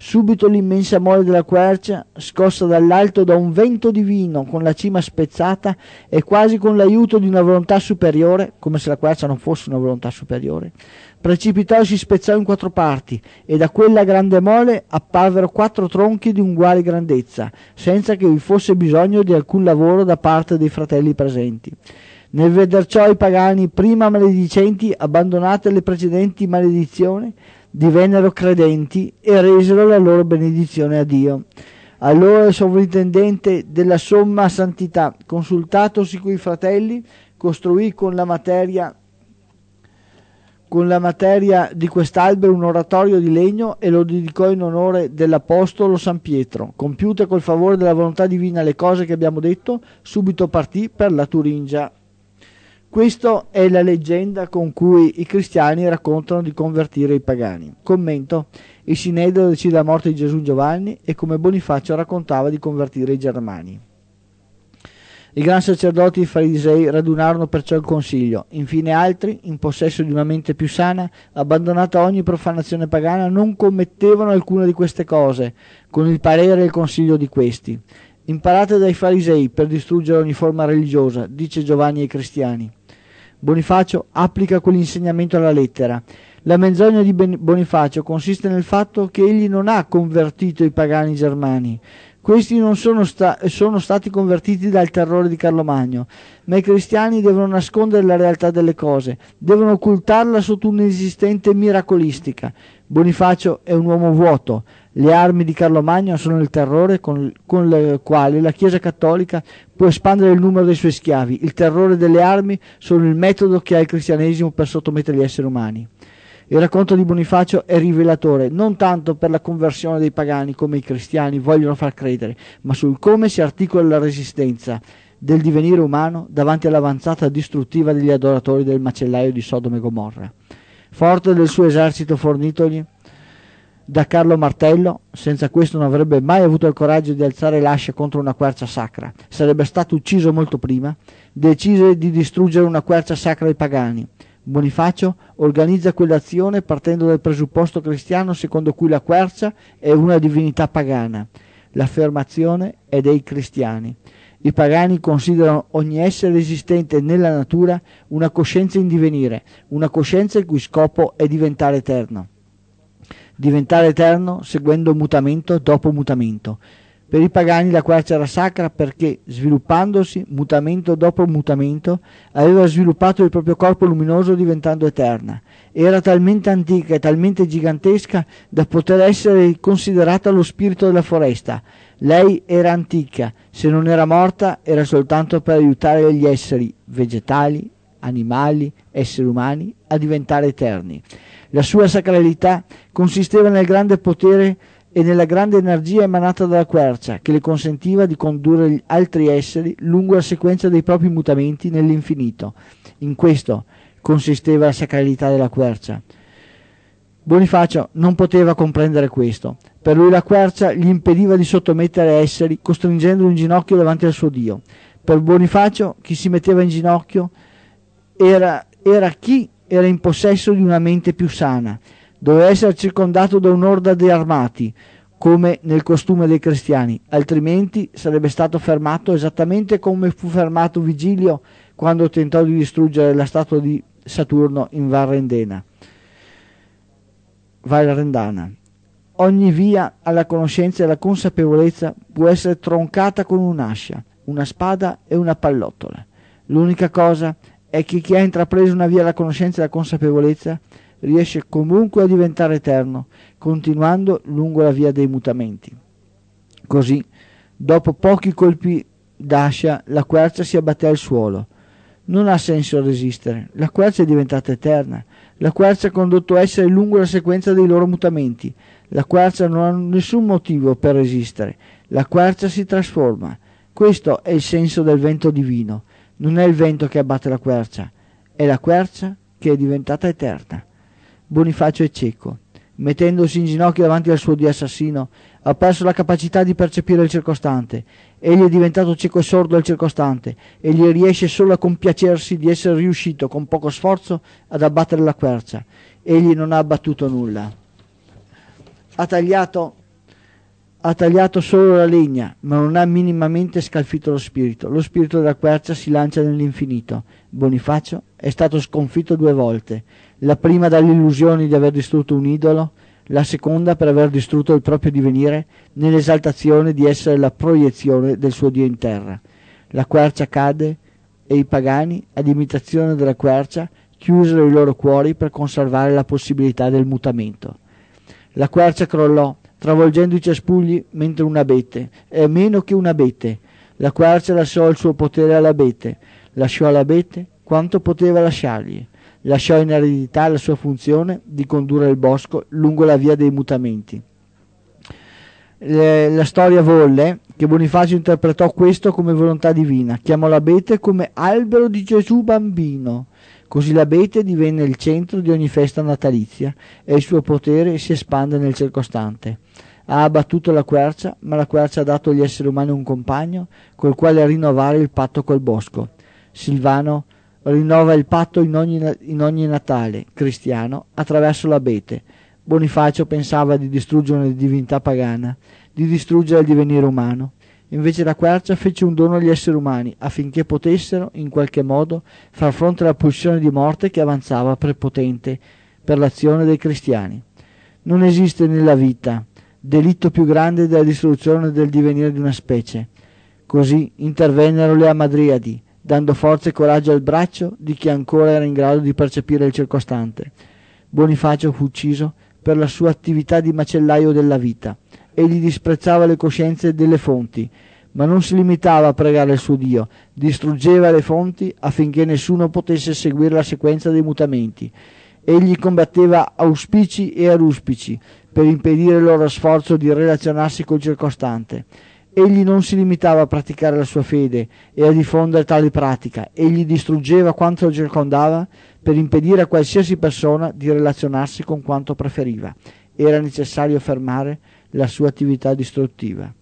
[SPEAKER 1] Subito l'immensa mole della quercia, scossa dall'alto da un vento divino, con la cima spezzata e quasi con l'aiuto di una volontà superiore, come se la quercia non fosse una volontà superiore, precipitò e si spezzò in quattro parti, e da quella grande mole apparvero quattro tronchi di uguale grandezza, senza che vi fosse bisogno di alcun lavoro da parte dei fratelli presenti. Nel veder ciò i pagani, prima maledicenti, abbandonate le precedenti maledizioni, divennero credenti e resero la loro benedizione a Dio. Allora il sovrintendente della somma santità, consultatosi coi fratelli, costruì con la materia con la materia di quest'albero un oratorio di legno e lo dedicò in onore dell'apostolo San Pietro. Compiute col favore della volontà divina le cose che abbiamo detto, subito partì per la Turingia. Questa è la leggenda con cui i cristiani raccontano di convertire i pagani. Commento: il Sinedrio decide la morte di Gesù in Giovanni e come Bonifacio raccontava di convertire i germani. I gran sacerdoti e i farisei radunarono perciò il consiglio. Infine altri, in possesso di una mente più sana, abbandonata ogni profanazione pagana, non commettevano alcuna di queste cose, con il parere e il consiglio di questi. Imparate dai farisei per distruggere ogni forma religiosa, dice Giovanni ai cristiani. Bonifacio applica quell'insegnamento alla lettera. La menzogna di Bonifacio consiste nel fatto che egli non ha convertito i pagani germani. Questi non sono, sta- sono stati convertiti dal terrore di Carlo Magno, ma i cristiani devono nascondere la realtà delle cose, devono occultarla sotto un'inesistente miracolistica. Bonifacio è un uomo vuoto. Le armi di Carlo Magno sono il terrore con, con le quali la Chiesa cattolica può espandere il numero dei suoi schiavi. Il terrore delle armi sono il metodo che ha il cristianesimo per sottomettere gli esseri umani. Il racconto di Bonifacio è rivelatore, non tanto per la conversione dei pagani come i cristiani vogliono far credere, ma sul come si articola la resistenza del divenire umano davanti all'avanzata distruttiva degli adoratori del macellaio di Sodoma e Gomorra. Forte del suo esercito fornitogli da Carlo Martello, senza questo non avrebbe mai avuto il coraggio di alzare l'ascia contro una quercia sacra, sarebbe stato ucciso molto prima, decise di distruggere una quercia sacra ai pagani. Bonifacio organizza quell'azione partendo dal presupposto cristiano secondo cui la quercia è una divinità pagana. L'affermazione è dei cristiani. I pagani considerano ogni essere esistente nella natura una coscienza in divenire, una coscienza il cui scopo è diventare eterno. Diventare eterno seguendo mutamento dopo mutamento. Per i pagani la quercia era sacra perché, sviluppandosi, mutamento dopo mutamento, aveva sviluppato il proprio corpo luminoso diventando eterna. Era talmente antica e talmente gigantesca da poter essere considerata lo spirito della foresta. Lei era antica, se non era morta era soltanto per aiutare gli esseri vegetali, animali, esseri umani a diventare eterni. La sua sacralità consisteva nel grande potere e nella grande energia emanata dalla quercia, che le consentiva di condurre gli altri esseri lungo la sequenza dei propri mutamenti nell'infinito. In questo consisteva la sacralità della quercia. Bonifacio non poteva comprendere questo. Per lui la quercia gli impediva di sottomettere esseri, costringendolo in ginocchio davanti al suo Dio. Per Bonifacio chi si metteva in ginocchio era, era chi era in possesso di una mente più sana. Doveva essere circondato da un'orda di armati, come nel costume dei cristiani, altrimenti sarebbe stato fermato esattamente come fu fermato Vigilio quando tentò di distruggere la statua di Saturno in Valrendana. Valrendana. Ogni via alla conoscenza e alla consapevolezza può essere troncata con un'ascia, una spada e una pallottola. L'unica cosa è che chi ha intrapreso una via alla conoscenza e alla consapevolezza riesce comunque a diventare eterno, continuando lungo la via dei mutamenti. Così, dopo pochi colpi d'ascia, la quercia si abbatté al suolo. Non ha senso resistere, la quercia è diventata eterna. La quercia ha condotto esseri lungo la sequenza dei loro mutamenti. La quercia non ha nessun motivo per resistere. La quercia si trasforma. Questo è il senso del vento divino. Non è il vento che abbatte la quercia, è la quercia che è diventata eterna. Bonifacio è cieco. Mettendosi in ginocchio davanti al suo Dio assassino, ha perso la capacità di percepire il circostante. Egli è diventato cieco e sordo al circostante. Egli riesce solo a compiacersi di essere riuscito, con poco sforzo, ad abbattere la quercia. Egli non ha abbattuto nulla. Ha tagliato ha tagliato solo la legna, ma non ha minimamente scalfito lo spirito. Lo spirito della quercia si lancia nell'infinito. Bonifacio è stato sconfitto due volte, la prima dall'illusione di aver distrutto un idolo, la seconda per aver distrutto il proprio divenire nell'esaltazione di essere la proiezione del suo Dio in terra. La quercia cadde e i pagani, ad imitazione della quercia, chiusero i loro cuori per conservare la possibilità del mutamento. La quercia crollò, travolgendo i cespugli mentre un abete, è meno che un abete. La quercia lasciò il suo potere all'abete, lasciò all'abete quanto poteva lasciargli, lasciò in eredità la sua funzione di condurre il bosco lungo la via dei mutamenti. Le, la storia volle che Bonifacio interpretò questo come volontà divina, chiamò l'abete come albero di Gesù bambino. Così l'abete divenne il centro di ogni festa natalizia e il suo potere si espande nel circostante. Ha abbattuto la quercia, ma la quercia ha dato agli esseri umani un compagno col quale rinnovare il patto col bosco. Silvano rinnova il patto in ogni, in ogni Natale cristiano attraverso l'abete. Bonifacio pensava di distruggere una divinità pagana, di distruggere il divenire umano. Invece la quercia fece un dono agli esseri umani affinché potessero, in qualche modo, far fronte alla pulsione di morte che avanzava prepotente per l'azione dei cristiani. Non esiste nella vita delitto più grande della distruzione del divenire di una specie. Così intervennero le Amadriadi, dando forza e coraggio al braccio di chi ancora era in grado di percepire il circostante. Bonifacio fu ucciso per la sua attività di macellaio della vita. Egli disprezzava le coscienze delle fonti, ma non si limitava a pregare il suo Dio, distruggeva le fonti affinché nessuno potesse seguire la sequenza dei mutamenti. Egli combatteva auspici e aruspici per impedire il loro sforzo di relazionarsi col circostante. Egli non si limitava a praticare la sua fede e a diffondere tale pratica, egli distruggeva quanto lo circondava per impedire a qualsiasi persona di relazionarsi con quanto preferiva. Era necessario fermare la sua attività distruttiva.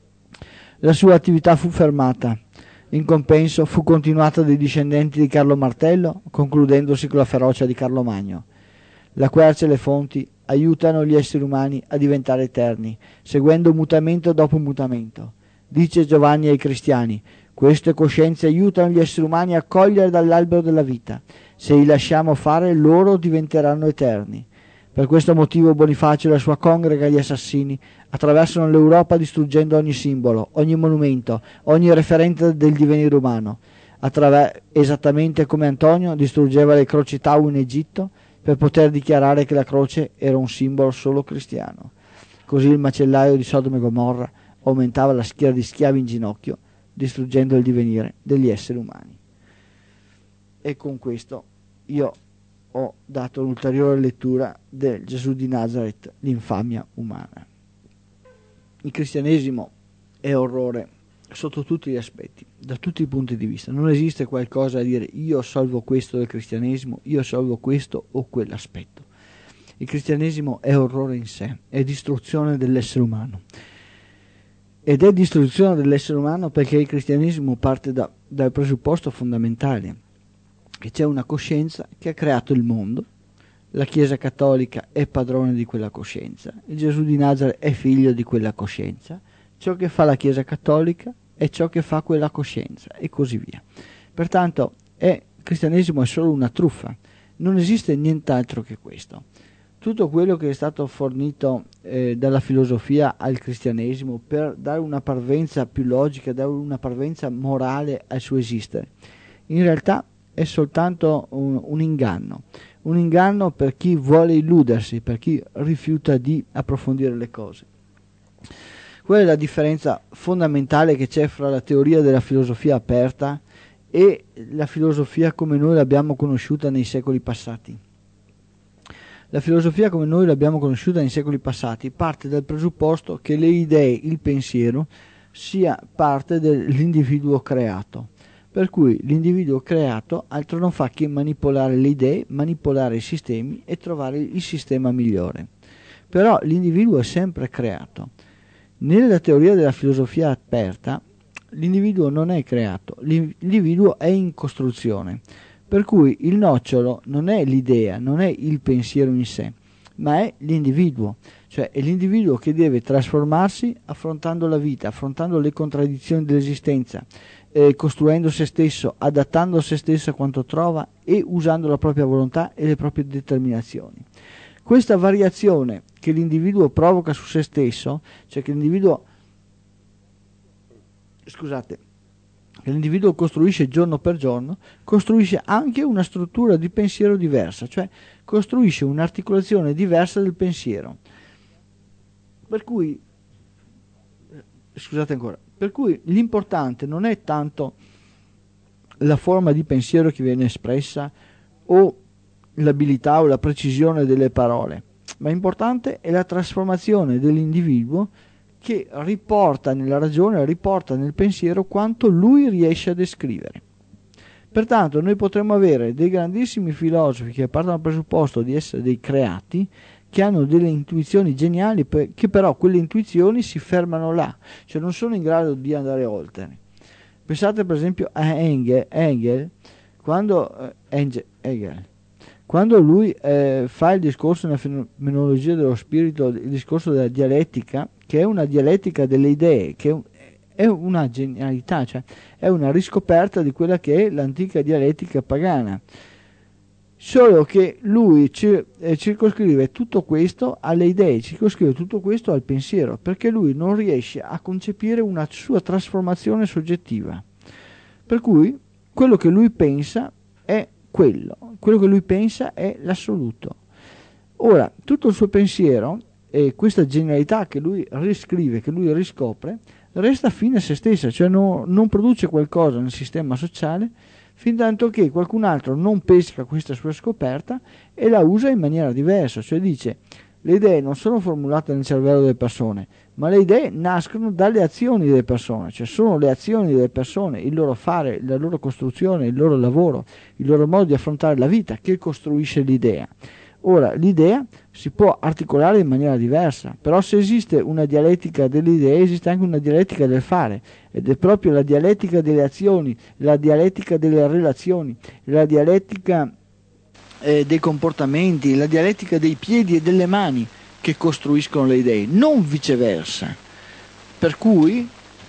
[SPEAKER 1] La sua attività fu fermata. In compenso fu continuata dai discendenti di Carlo Martello, concludendosi con la ferocia di Carlo Magno. La quercia e le fonti aiutano gli esseri umani a diventare eterni, seguendo mutamento dopo mutamento. Dice Giovanni ai cristiani: queste coscienze aiutano gli esseri umani a cogliere dall'albero della vita. Se li lasciamo fare, loro diventeranno eterni. Per questo motivo Bonifacio e la sua congrega di assassini attraversano l'Europa distruggendo ogni simbolo, ogni monumento, ogni referente del divenire umano, Attraver- esattamente come Antonio distruggeva le croci Tau in Egitto per poter dichiarare che la croce era un simbolo solo cristiano. Così il macellaio di Sodoma e Gomorra aumentava la schiera di schiavi in ginocchio, distruggendo il divenire degli esseri umani. E con questo io ho dato un'ulteriore lettura del Gesù di Nazareth, l'infamia umana. Il cristianesimo è orrore sotto tutti gli aspetti, da tutti i punti di vista. Non esiste qualcosa a dire io salvo questo del cristianesimo, io salvo questo o quell'aspetto. Il cristianesimo è orrore in sé, è distruzione dell'essere umano. Ed è distruzione dell'essere umano perché il cristianesimo parte da, dal presupposto fondamentale che c'è una coscienza che ha creato il mondo, la Chiesa cattolica è padrone di quella coscienza, il Gesù di Nazareth è figlio di quella coscienza, ciò che fa la Chiesa cattolica è ciò che fa quella coscienza e così via. Pertanto è, il cristianesimo è solo una truffa, non esiste nient'altro che questo. Tutto quello che è stato fornito eh, dalla filosofia al cristianesimo per dare una parvenza più logica, dare una parvenza morale al suo esistere, in realtà è soltanto un, un inganno, un inganno per chi vuole illudersi, per chi rifiuta di approfondire le cose. Quella è la differenza fondamentale che c'è fra la teoria della filosofia aperta e la filosofia come noi l'abbiamo conosciuta nei secoli passati. La filosofia come noi l'abbiamo conosciuta nei secoli passati parte dal presupposto che le idee, il pensiero, sia parte dell'individuo creato. Per cui l'individuo creato altro non fa che manipolare le idee, manipolare i sistemi e trovare il sistema migliore. Però l'individuo è sempre creato. Nella teoria della filosofia aperta, l'individuo non è creato, l'individuo è in costruzione. Per cui il nocciolo non è l'idea, non è il pensiero in sé, ma è l'individuo, cioè è l'individuo che deve trasformarsi affrontando la vita, affrontando le contraddizioni dell'esistenza, eh, costruendo se stesso, adattando se stesso a quanto trova e usando la propria volontà e le proprie determinazioni. Questa variazione che l'individuo provoca su se stesso, cioè che l'individuo, scusate, che l'individuo costruisce giorno per giorno, costruisce anche una struttura di pensiero diversa, cioè costruisce un'articolazione diversa del pensiero. Per cui, scusate ancora, per cui l'importante non è tanto la forma di pensiero che viene espressa o l'abilità o la precisione delle parole, ma importante è la trasformazione dell'individuo che riporta nella ragione, riporta nel pensiero quanto lui riesce a descrivere. Pertanto noi potremmo avere dei grandissimi filosofi che partono dal presupposto di essere dei creati, che hanno delle intuizioni geniali, che però quelle intuizioni si fermano là, cioè non sono in grado di andare oltre. Pensate per esempio a Hegel, Hegel quando, eh, Hegel, quando lui eh, fa il discorso nella fenomenologia dello spirito, il discorso della dialettica, che è una dialettica delle idee, che è una genialità, cioè è una riscoperta di quella che è l'antica dialettica pagana. Solo che lui ci, eh, circoscrive tutto questo alle idee, circoscrive tutto questo al pensiero, perché lui non riesce a concepire una sua trasformazione soggettiva. Per cui quello che lui pensa è quello, quello che lui pensa è l'assoluto. Ora, tutto il suo pensiero e questa genialità che lui riscrive, che lui riscopre, resta fine a se stessa, cioè no, non produce qualcosa nel sistema sociale fin tanto che qualcun altro non pesca questa sua scoperta e la usa in maniera diversa, cioè dice le idee non sono formulate nel cervello delle persone, ma le idee nascono dalle azioni delle persone, cioè sono le azioni delle persone, il loro fare, la loro costruzione, il loro lavoro, il loro modo di affrontare la vita che costruisce l'idea. Ora, l'idea si può articolare in maniera diversa, però se esiste una dialettica delle idee, esiste anche una dialettica del fare, ed è proprio la dialettica delle azioni, la dialettica delle relazioni, la dialettica eh, dei comportamenti, la dialettica dei piedi e delle mani che costruiscono le idee, non viceversa. Per cui,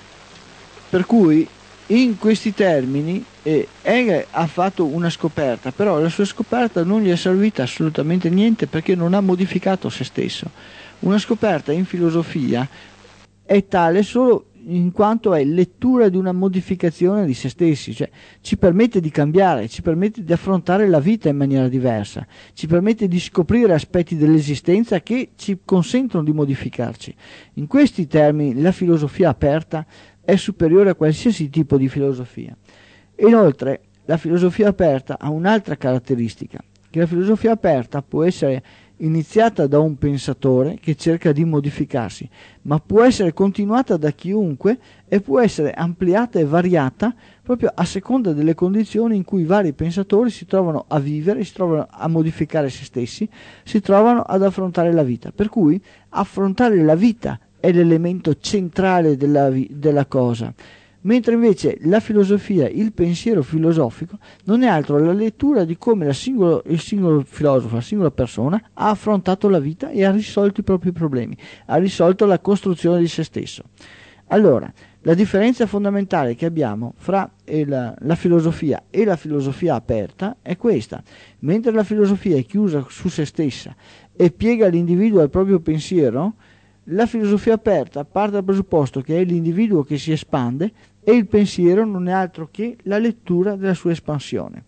[SPEAKER 1] per cui in questi termini eh, Hegel ha fatto una scoperta, però la sua scoperta non gli è servita assolutamente niente perché non ha modificato se stesso. Una scoperta in filosofia è tale solo in quanto è lettura di una modificazione di se stessi, cioè ci permette di cambiare, ci permette di affrontare la vita in maniera diversa, ci permette di scoprire aspetti dell'esistenza che ci consentono di modificarci. In questi termini la filosofia aperta è superiore a qualsiasi tipo di filosofia. Inoltre la filosofia aperta ha un'altra caratteristica, che la filosofia aperta può essere iniziata da un pensatore che cerca di modificarsi, ma può essere continuata da chiunque e può essere ampliata e variata proprio a seconda delle condizioni in cui i vari pensatori si trovano a vivere, si trovano a modificare se stessi, si trovano ad affrontare la vita. Per cui affrontare la vita è l'elemento centrale della, della cosa, mentre invece la filosofia, il pensiero filosofico, non è altro la lettura di come la singolo, il singolo filosofo, la singola persona ha affrontato la vita e ha risolto i propri problemi, ha risolto la costruzione di se stesso. Allora, la differenza fondamentale che abbiamo fra la, la filosofia e la filosofia aperta è questa: mentre la filosofia è chiusa su se stessa e piega l'individuo al proprio pensiero, la filosofia aperta parte dal presupposto che è l'individuo che si espande e il pensiero non è altro che la lettura della sua espansione.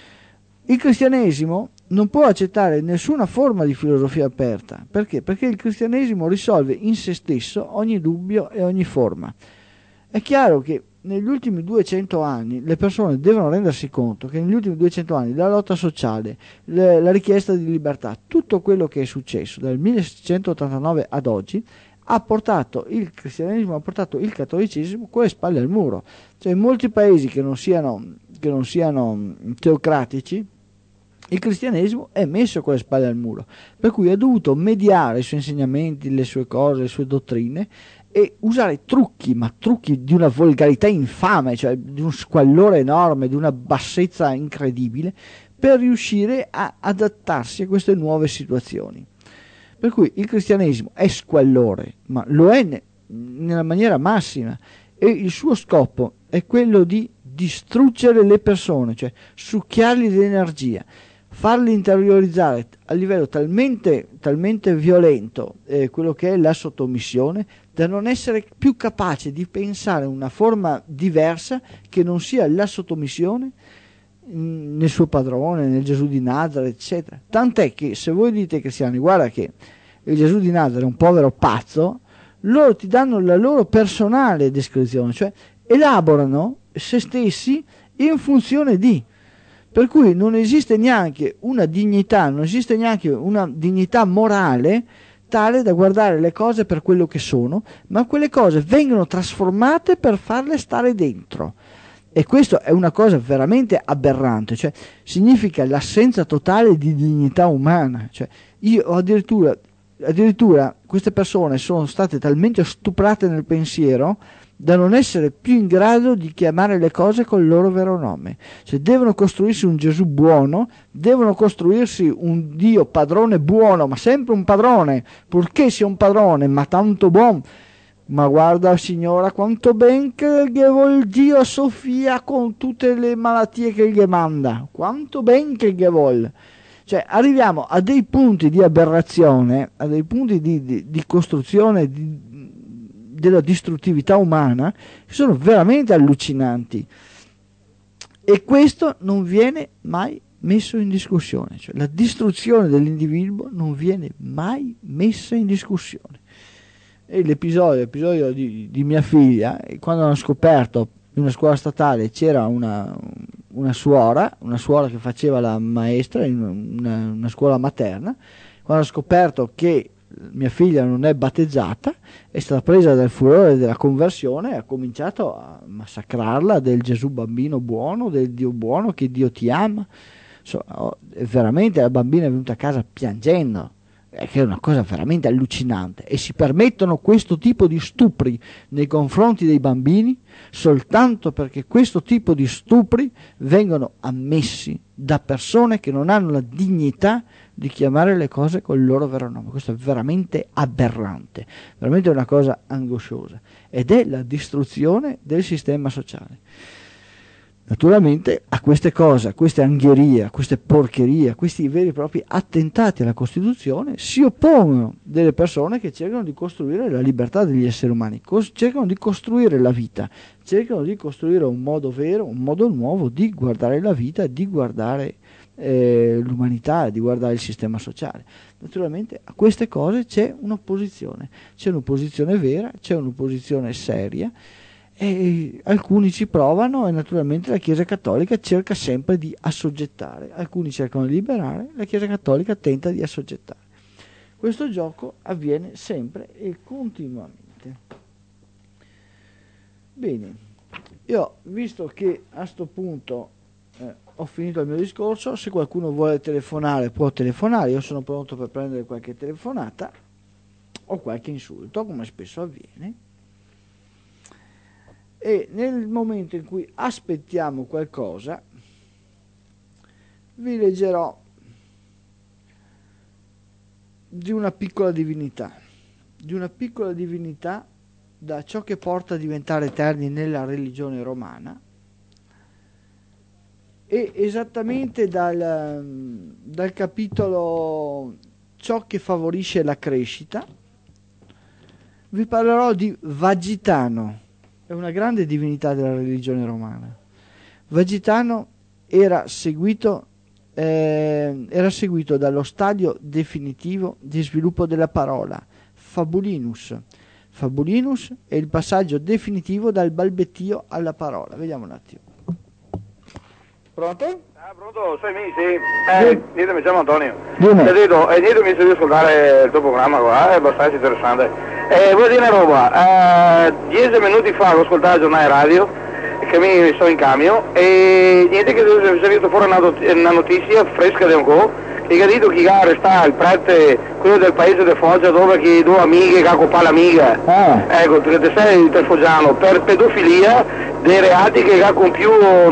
[SPEAKER 1] Il cristianesimo non può accettare nessuna forma di filosofia aperta. Perché? Perché il cristianesimo risolve in se stesso ogni dubbio e ogni forma. È chiaro che negli ultimi duecento anni le persone devono rendersi conto che negli ultimi duecento anni la lotta sociale, le, la richiesta di libertà, tutto quello che è successo dal milleseicentottantanove ad oggi ha portato il cristianesimo, ha portato il cattolicesimo con le spalle al muro. Cioè in molti paesi che non siano, che non siano teocratici, il cristianesimo è messo con le spalle al muro, per cui ha dovuto mediare i suoi insegnamenti, le sue cose, le sue dottrine e usare trucchi, ma trucchi di una volgarità infame, cioè di un squallore enorme, di una bassezza incredibile, per riuscire a adattarsi a queste nuove situazioni. Per cui il cristianesimo è squallore, ma lo è ne- nella maniera massima, e il suo scopo è quello di distruggere le persone, cioè succhiargli l'energia, farli interiorizzare a livello talmente, talmente violento eh, quello che è la sottomissione, da non essere più capace di pensare una forma diversa che non sia la sottomissione mh, nel suo padrone, nel Gesù di Nazareth, eccetera. Tant'è che se voi dite cristiani, guarda che il Gesù di Nazareth è un povero pazzo, loro ti danno la loro personale descrizione, cioè elaborano se stessi in funzione di, per cui non esiste neanche una dignità, non esiste neanche una dignità morale tale da guardare le cose per quello che sono, ma quelle cose vengono trasformate per farle stare dentro. E questo è una cosa veramente aberrante, cioè significa l'assenza totale di dignità umana. Cioè, io addirittura, addirittura queste persone sono state talmente stuprate nel pensiero da non essere più in grado di chiamare le cose col loro vero nome. Se devono costruirsi un Gesù buono, devono costruirsi un Dio padrone buono, ma sempre un padrone, purché sia un padrone, ma tanto buono. Ma guarda signora quanto ben che gli vuol Dio a Sofia con tutte le malattie che gli manda, quanto ben che gli vuol. Cioè arriviamo a dei punti di aberrazione, a dei punti di, di, di costruzione di, della distruttività umana che sono veramente allucinanti, e questo non viene mai messo in discussione, cioè la distruzione dell'individuo non viene mai messa in discussione. E l'episodio, l'episodio di, di mia figlia, quando hanno scoperto in una scuola statale c'era una, una suora, una suora che faceva la maestra in una, una scuola materna, quando hanno scoperto che mia figlia non è battezzata, è stata presa dal furore della conversione e ha cominciato a massacrarla del Gesù bambino buono, del Dio buono, che Dio ti ama. Insomma, veramente la bambina è venuta a casa piangendo, che è una cosa veramente allucinante, e si permettono questo tipo di stupri nei confronti dei bambini soltanto perché questo tipo di stupri vengono ammessi da persone che non hanno la dignità di chiamare le cose col loro vero nome. Questo è veramente aberrante, veramente una cosa angosciosa, ed è la distruzione del sistema sociale. Naturalmente a queste cose, a queste angherie, a queste porcherie, a questi veri e propri attentati alla Costituzione si oppongono delle persone che cercano di costruire la libertà degli esseri umani, cos- cercano di costruire la vita, cercano di costruire un modo vero, un modo nuovo di guardare la vita, di guardare eh, l'umanità, di guardare il sistema sociale. Naturalmente a queste cose c'è un'opposizione, c'è un'opposizione vera, c'è un'opposizione seria, e alcuni ci provano, e naturalmente la Chiesa Cattolica cerca sempre di assoggettare, alcuni cercano di liberare, la Chiesa Cattolica tenta di assoggettare. Questo gioco avviene sempre e continuamente. Bene, io visto che a sto punto eh, ho finito il mio discorso, se qualcuno vuole telefonare può telefonare, io sono pronto per prendere qualche telefonata o qualche insulto, come spesso avviene. E nel momento in cui aspettiamo qualcosa vi leggerò di una piccola divinità, di una piccola divinità da ciò che porta a diventare eterni nella religione romana, e esattamente dal, dal capitolo ciò che favorisce la crescita vi parlerò di Vagitano. È una grande divinità della religione romana. Vagitano era seguito, eh, era seguito dallo stadio definitivo di sviluppo della parola, Fabulinus. Fabulinus è il passaggio definitivo dal balbettio alla parola. Vediamo un attimo. Pronto?
[SPEAKER 2] Ah, pronto, sei mesi? Eh, niente, mi chiamo Antonio.
[SPEAKER 1] Dimmi.
[SPEAKER 2] E dico, e niente, mi di ascoltare il tuo programma qua, è abbastanza interessante. Eh, vuoi dire una roba, eh, dieci minuti fa ho ascoltato il giornale radio, che mi sono in cambio, e niente, che è venuto fuori una, not- una notizia fresca di un po', che ha detto che sta il prete, quello del paese di Foggia, dove che due amiche che ha coppato l'amica,
[SPEAKER 1] Ah.
[SPEAKER 2] ecco, trentasei del Foggiano, per pedofilia, dei reati che ha compiuto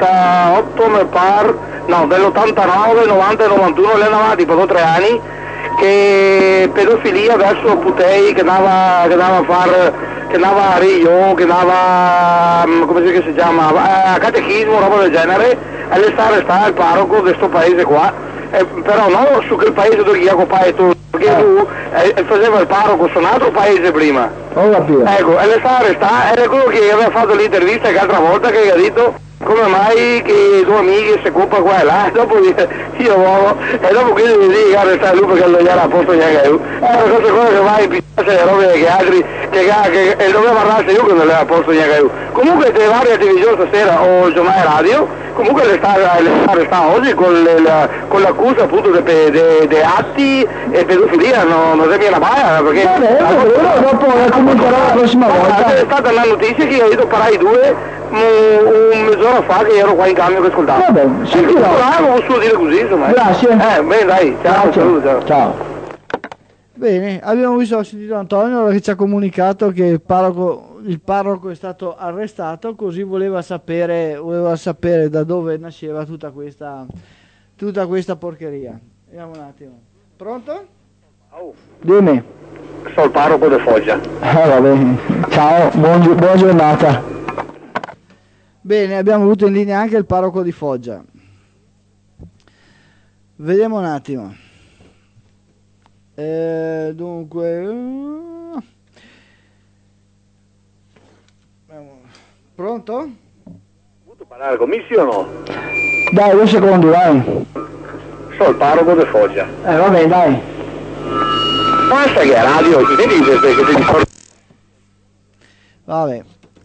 [SPEAKER 2] nell'ottantotto, mi par, no, nell'ottantanove, novanta e novantuno, le hanno avanti per due o tre anni, che pedofilia verso putei che andava, che andava a fare, che andava a Rio, che andava, come si chiama, a catechismo, roba del genere, e le sta arrestando il parroco di questo paese qua, eh, però non su quel paese dove gli ha tu, perché
[SPEAKER 1] eh.
[SPEAKER 2] lui eh, faceva il parroco su un altro paese prima.
[SPEAKER 1] Ho capito.
[SPEAKER 2] Ecco, e le sta arrestando, ed è quello che aveva fatto l'intervista che l'altra volta che gli ha detto come mai che i tuoi amici si occupano qua e là, dopo io volo, e dopo quindi mi dico guarda sta lui perché non gli era a posto neanche io, e queste cose che vai pigliarsi le robe che altri, che, che, che doveva parlarsi io che non le era a posto neanche io. Comunque te varie televisioni stasera o il giornale radio, comunque le sta, le sta arrestando oggi con, le, la, con l'accusa appunto di atti e pedofilia, no, non sembra una baia, perché...
[SPEAKER 1] Vabbè, allora, dopo la comunicherò la prossima volta.
[SPEAKER 2] È stata una notizia che io ho detto parai due un mezz'ora fa che ero qua in cambio che ascoltavo.
[SPEAKER 1] Va bene, sentirò.
[SPEAKER 2] Non posso dire così, insomma.
[SPEAKER 1] Grazie.
[SPEAKER 2] Eh, bene dai, ciao, saluto, ciao.
[SPEAKER 1] Ciao. Bene, abbiamo visto, ho sentito Antonio che ci ha comunicato che il parroco, il parroco è stato arrestato, così voleva sapere, voleva sapere da dove nasceva tutta questa, tutta questa porcheria. Vediamo un attimo. Pronto?
[SPEAKER 2] Oh.
[SPEAKER 1] Dimmi.
[SPEAKER 2] Sono il parroco di Foggia.
[SPEAKER 1] Eh, va bene. Ciao, buon, buona giornata. Bene, abbiamo avuto in linea anche il parroco di Foggia. Vediamo un attimo. Eh, dunque... Uh, pronto?
[SPEAKER 2] Posso parlare con Missi o no?
[SPEAKER 1] Dai, due secondi, dai.
[SPEAKER 2] Sono il parroco di Foggia.
[SPEAKER 1] Eh, va bene, dai.
[SPEAKER 2] Basta che è radio, ti vedi che ti ricordo.
[SPEAKER 1] Vabbè.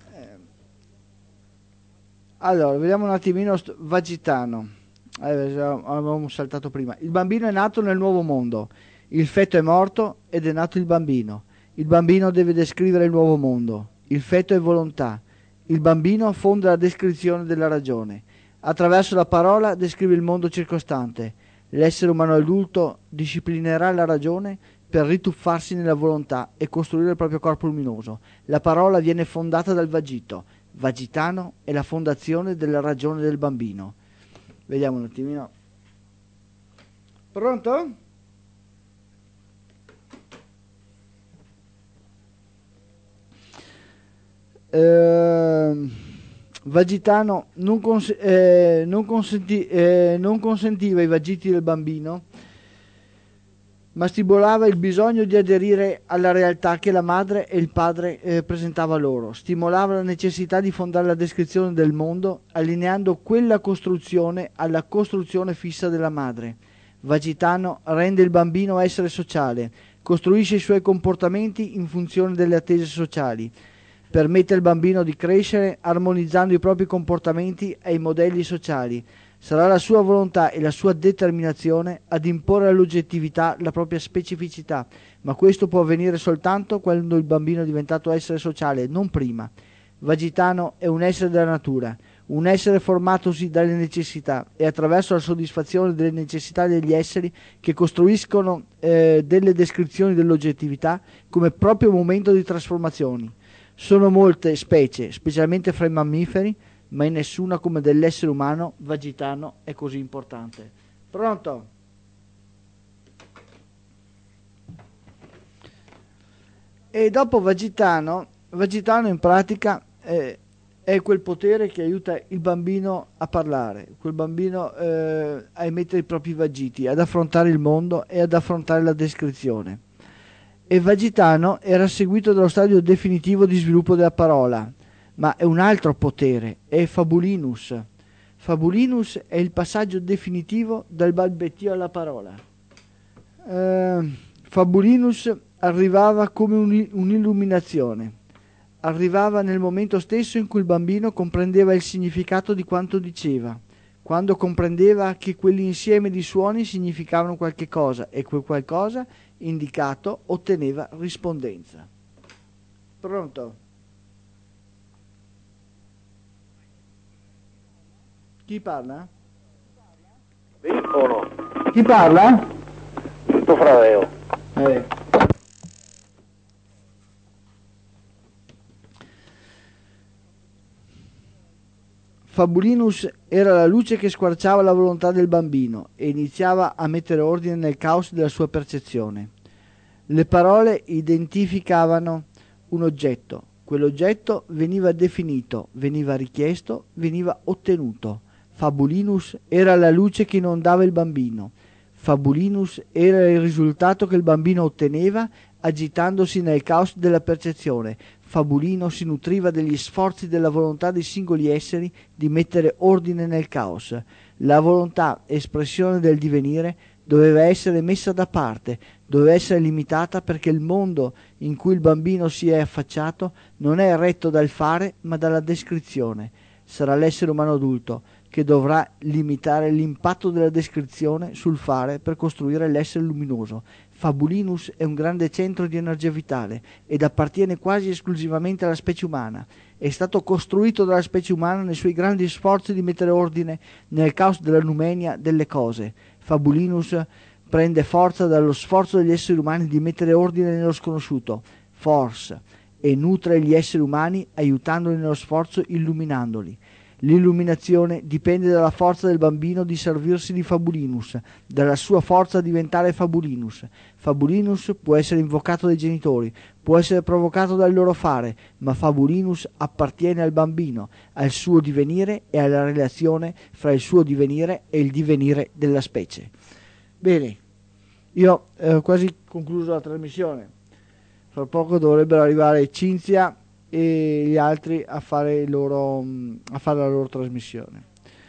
[SPEAKER 1] Allora, vediamo un attimino st- Vagitano. Eh, avevamo saltato prima. Il bambino è nato nel nuovo mondo. Il feto è morto ed è nato il bambino. Il bambino deve descrivere il nuovo mondo. Il feto è volontà. Il bambino fonda la descrizione della ragione. Attraverso la parola descrive il mondo circostante. L'essere umano adulto disciplinerà la ragione per rituffarsi nella volontà e costruire il proprio corpo luminoso. La parola viene fondata dal vagito. Vagitano è la fondazione della ragione del bambino. Vediamo un attimino. Pronto? Eh, Vagitano non, cons- eh, non, consenti- eh, non consentiva i vagiti del bambino, ma stimolava il bisogno di aderire alla realtà che la madre e il padre eh, presentava loro, stimolava la necessità di fondare la descrizione del mondo, allineando quella costruzione alla costruzione fissa della madre. Vagitano rende il bambino essere sociale, costruisce i suoi comportamenti in funzione delle attese sociali, permette al bambino di crescere armonizzando i propri comportamenti ai modelli sociali. Sarà la sua volontà e la sua determinazione ad imporre all'oggettività la propria specificità, ma questo può avvenire soltanto quando il bambino è diventato essere sociale, non prima. Vagitano è un essere della natura, un essere formatosi dalle necessità e attraverso la soddisfazione delle necessità degli esseri che costruiscono eh, delle descrizioni dell'oggettività come proprio momento di trasformazioni. Sono molte specie, specialmente fra i mammiferi, ma in nessuna come dell'essere umano Vagitano è così importante. Pronto? E dopo Vagitano, Vagitano in pratica eh, è quel potere che aiuta il bambino a parlare, quel bambino eh, a emettere i propri vagiti, ad affrontare il mondo e ad affrontare la descrizione. E Vagitano era seguito dallo stadio definitivo di sviluppo della parola, ma è un altro potere, è Fabulinus. Fabulinus è il passaggio definitivo dal balbettio alla parola. Eh, Fabulinus arrivava come un, un'illuminazione, arrivava nel momento stesso in cui il bambino comprendeva il significato di quanto diceva, quando comprendeva che quell'insieme di suoni significavano qualche cosa e quel qualcosa indicato otteneva rispondenza. Pronto? Chi parla?
[SPEAKER 2] Visto o no?
[SPEAKER 1] Chi parla?
[SPEAKER 2] Tutto Fradeo.
[SPEAKER 1] Eh. Fabulinus era la luce che squarciava la volontà del bambino e iniziava a mettere ordine nel caos della sua percezione. Le parole identificavano un oggetto. Quell'oggetto veniva definito, veniva richiesto, veniva ottenuto. Fabulinus era la luce che inondava il bambino. Fabulinus era il risultato che il bambino otteneva agitandosi nel caos della percezione. Fabulino si nutriva degli sforzi della volontà dei singoli esseri di mettere ordine nel caos. La volontà, espressione del divenire, doveva essere messa da parte, doveva essere limitata perché il mondo in cui il bambino si è affacciato non è retto dal fare ma dalla descrizione. Sarà l'essere umano adulto che dovrà limitare l'impatto della descrizione sul fare per costruire l'essere luminoso. Fabulinus è un grande centro di energia vitale ed appartiene quasi esclusivamente alla specie umana. È stato costruito dalla specie umana nei suoi grandi sforzi di mettere ordine nel caos della numenia delle cose. Fabulinus prende forza dallo sforzo degli esseri umani di mettere ordine nello sconosciuto, force, e nutre gli esseri umani aiutandoli nello sforzo, illuminandoli. L'illuminazione dipende dalla forza del bambino di servirsi di Fabulinus, dalla sua forza a diventare Fabulinus. Fabulinus può essere invocato dai genitori, può essere provocato dal loro fare, ma Fabulinus appartiene al bambino, al suo divenire e alla relazione fra il suo divenire e il divenire della specie. Bene, io ho quasi concluso la trasmissione. Fra poco dovrebbero arrivare Cinzia e gli altri a fare, il loro, a fare la loro trasmissione.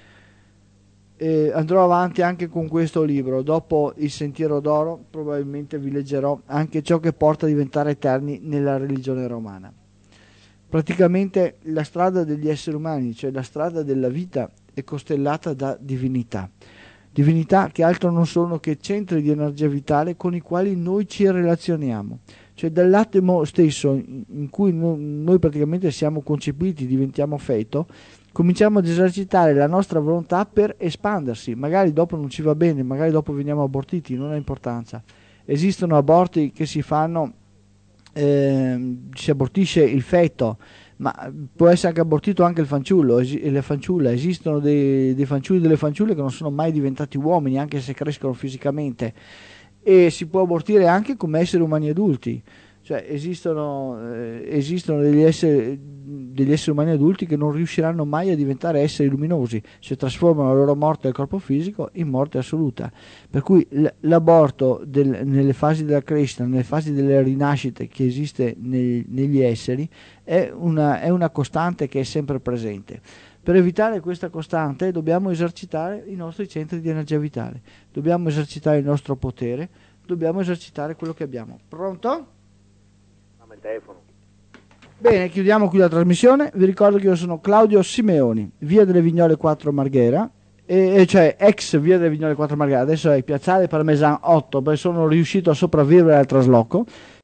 [SPEAKER 1] E andrò avanti anche con questo libro. Dopo Il Sentiero d'Oro probabilmente vi leggerò anche ciò che porta a diventare eterni nella religione romana. Praticamente la strada degli esseri umani, cioè la strada della vita, è costellata da divinità. Divinità che altro non sono che centri di energia vitale con i quali noi ci relazioniamo. Cioè dall'attimo stesso in cui noi praticamente siamo concepiti, diventiamo feto, cominciamo ad esercitare la nostra volontà per espandersi. Magari dopo non ci va bene, magari dopo veniamo abortiti, non ha importanza. Esistono aborti che si fanno, eh, si abortisce il feto, ma può essere anche abortito anche il fanciullo e la fanciulla. Esistono dei, dei fanciulli e delle fanciulle che non sono mai diventati uomini, anche se crescono fisicamente. E si può abortire anche come esseri umani adulti, cioè esistono, eh, esistono degli, esseri, degli esseri umani adulti che non riusciranno mai a diventare esseri luminosi, cioè trasformano la loro morte del corpo fisico in morte assoluta. Per cui l'aborto del, nelle fasi della crescita, nelle fasi delle rinascite che esiste nei, negli esseri è una, è una costante che è sempre presente. Per evitare questa costante dobbiamo esercitare i nostri centri di energia vitale, dobbiamo esercitare il nostro potere, dobbiamo esercitare quello che abbiamo. Pronto?
[SPEAKER 2] Dammi il telefono.
[SPEAKER 1] Bene, chiudiamo qui la trasmissione. Vi ricordo che io sono Claudio Simeoni, via delle Vignole quattro Marghera, e, cioè ex via delle Vignole quattro Marghera, adesso è Piazzale Parmesan otto, perché sono riuscito a sopravvivere al trasloco.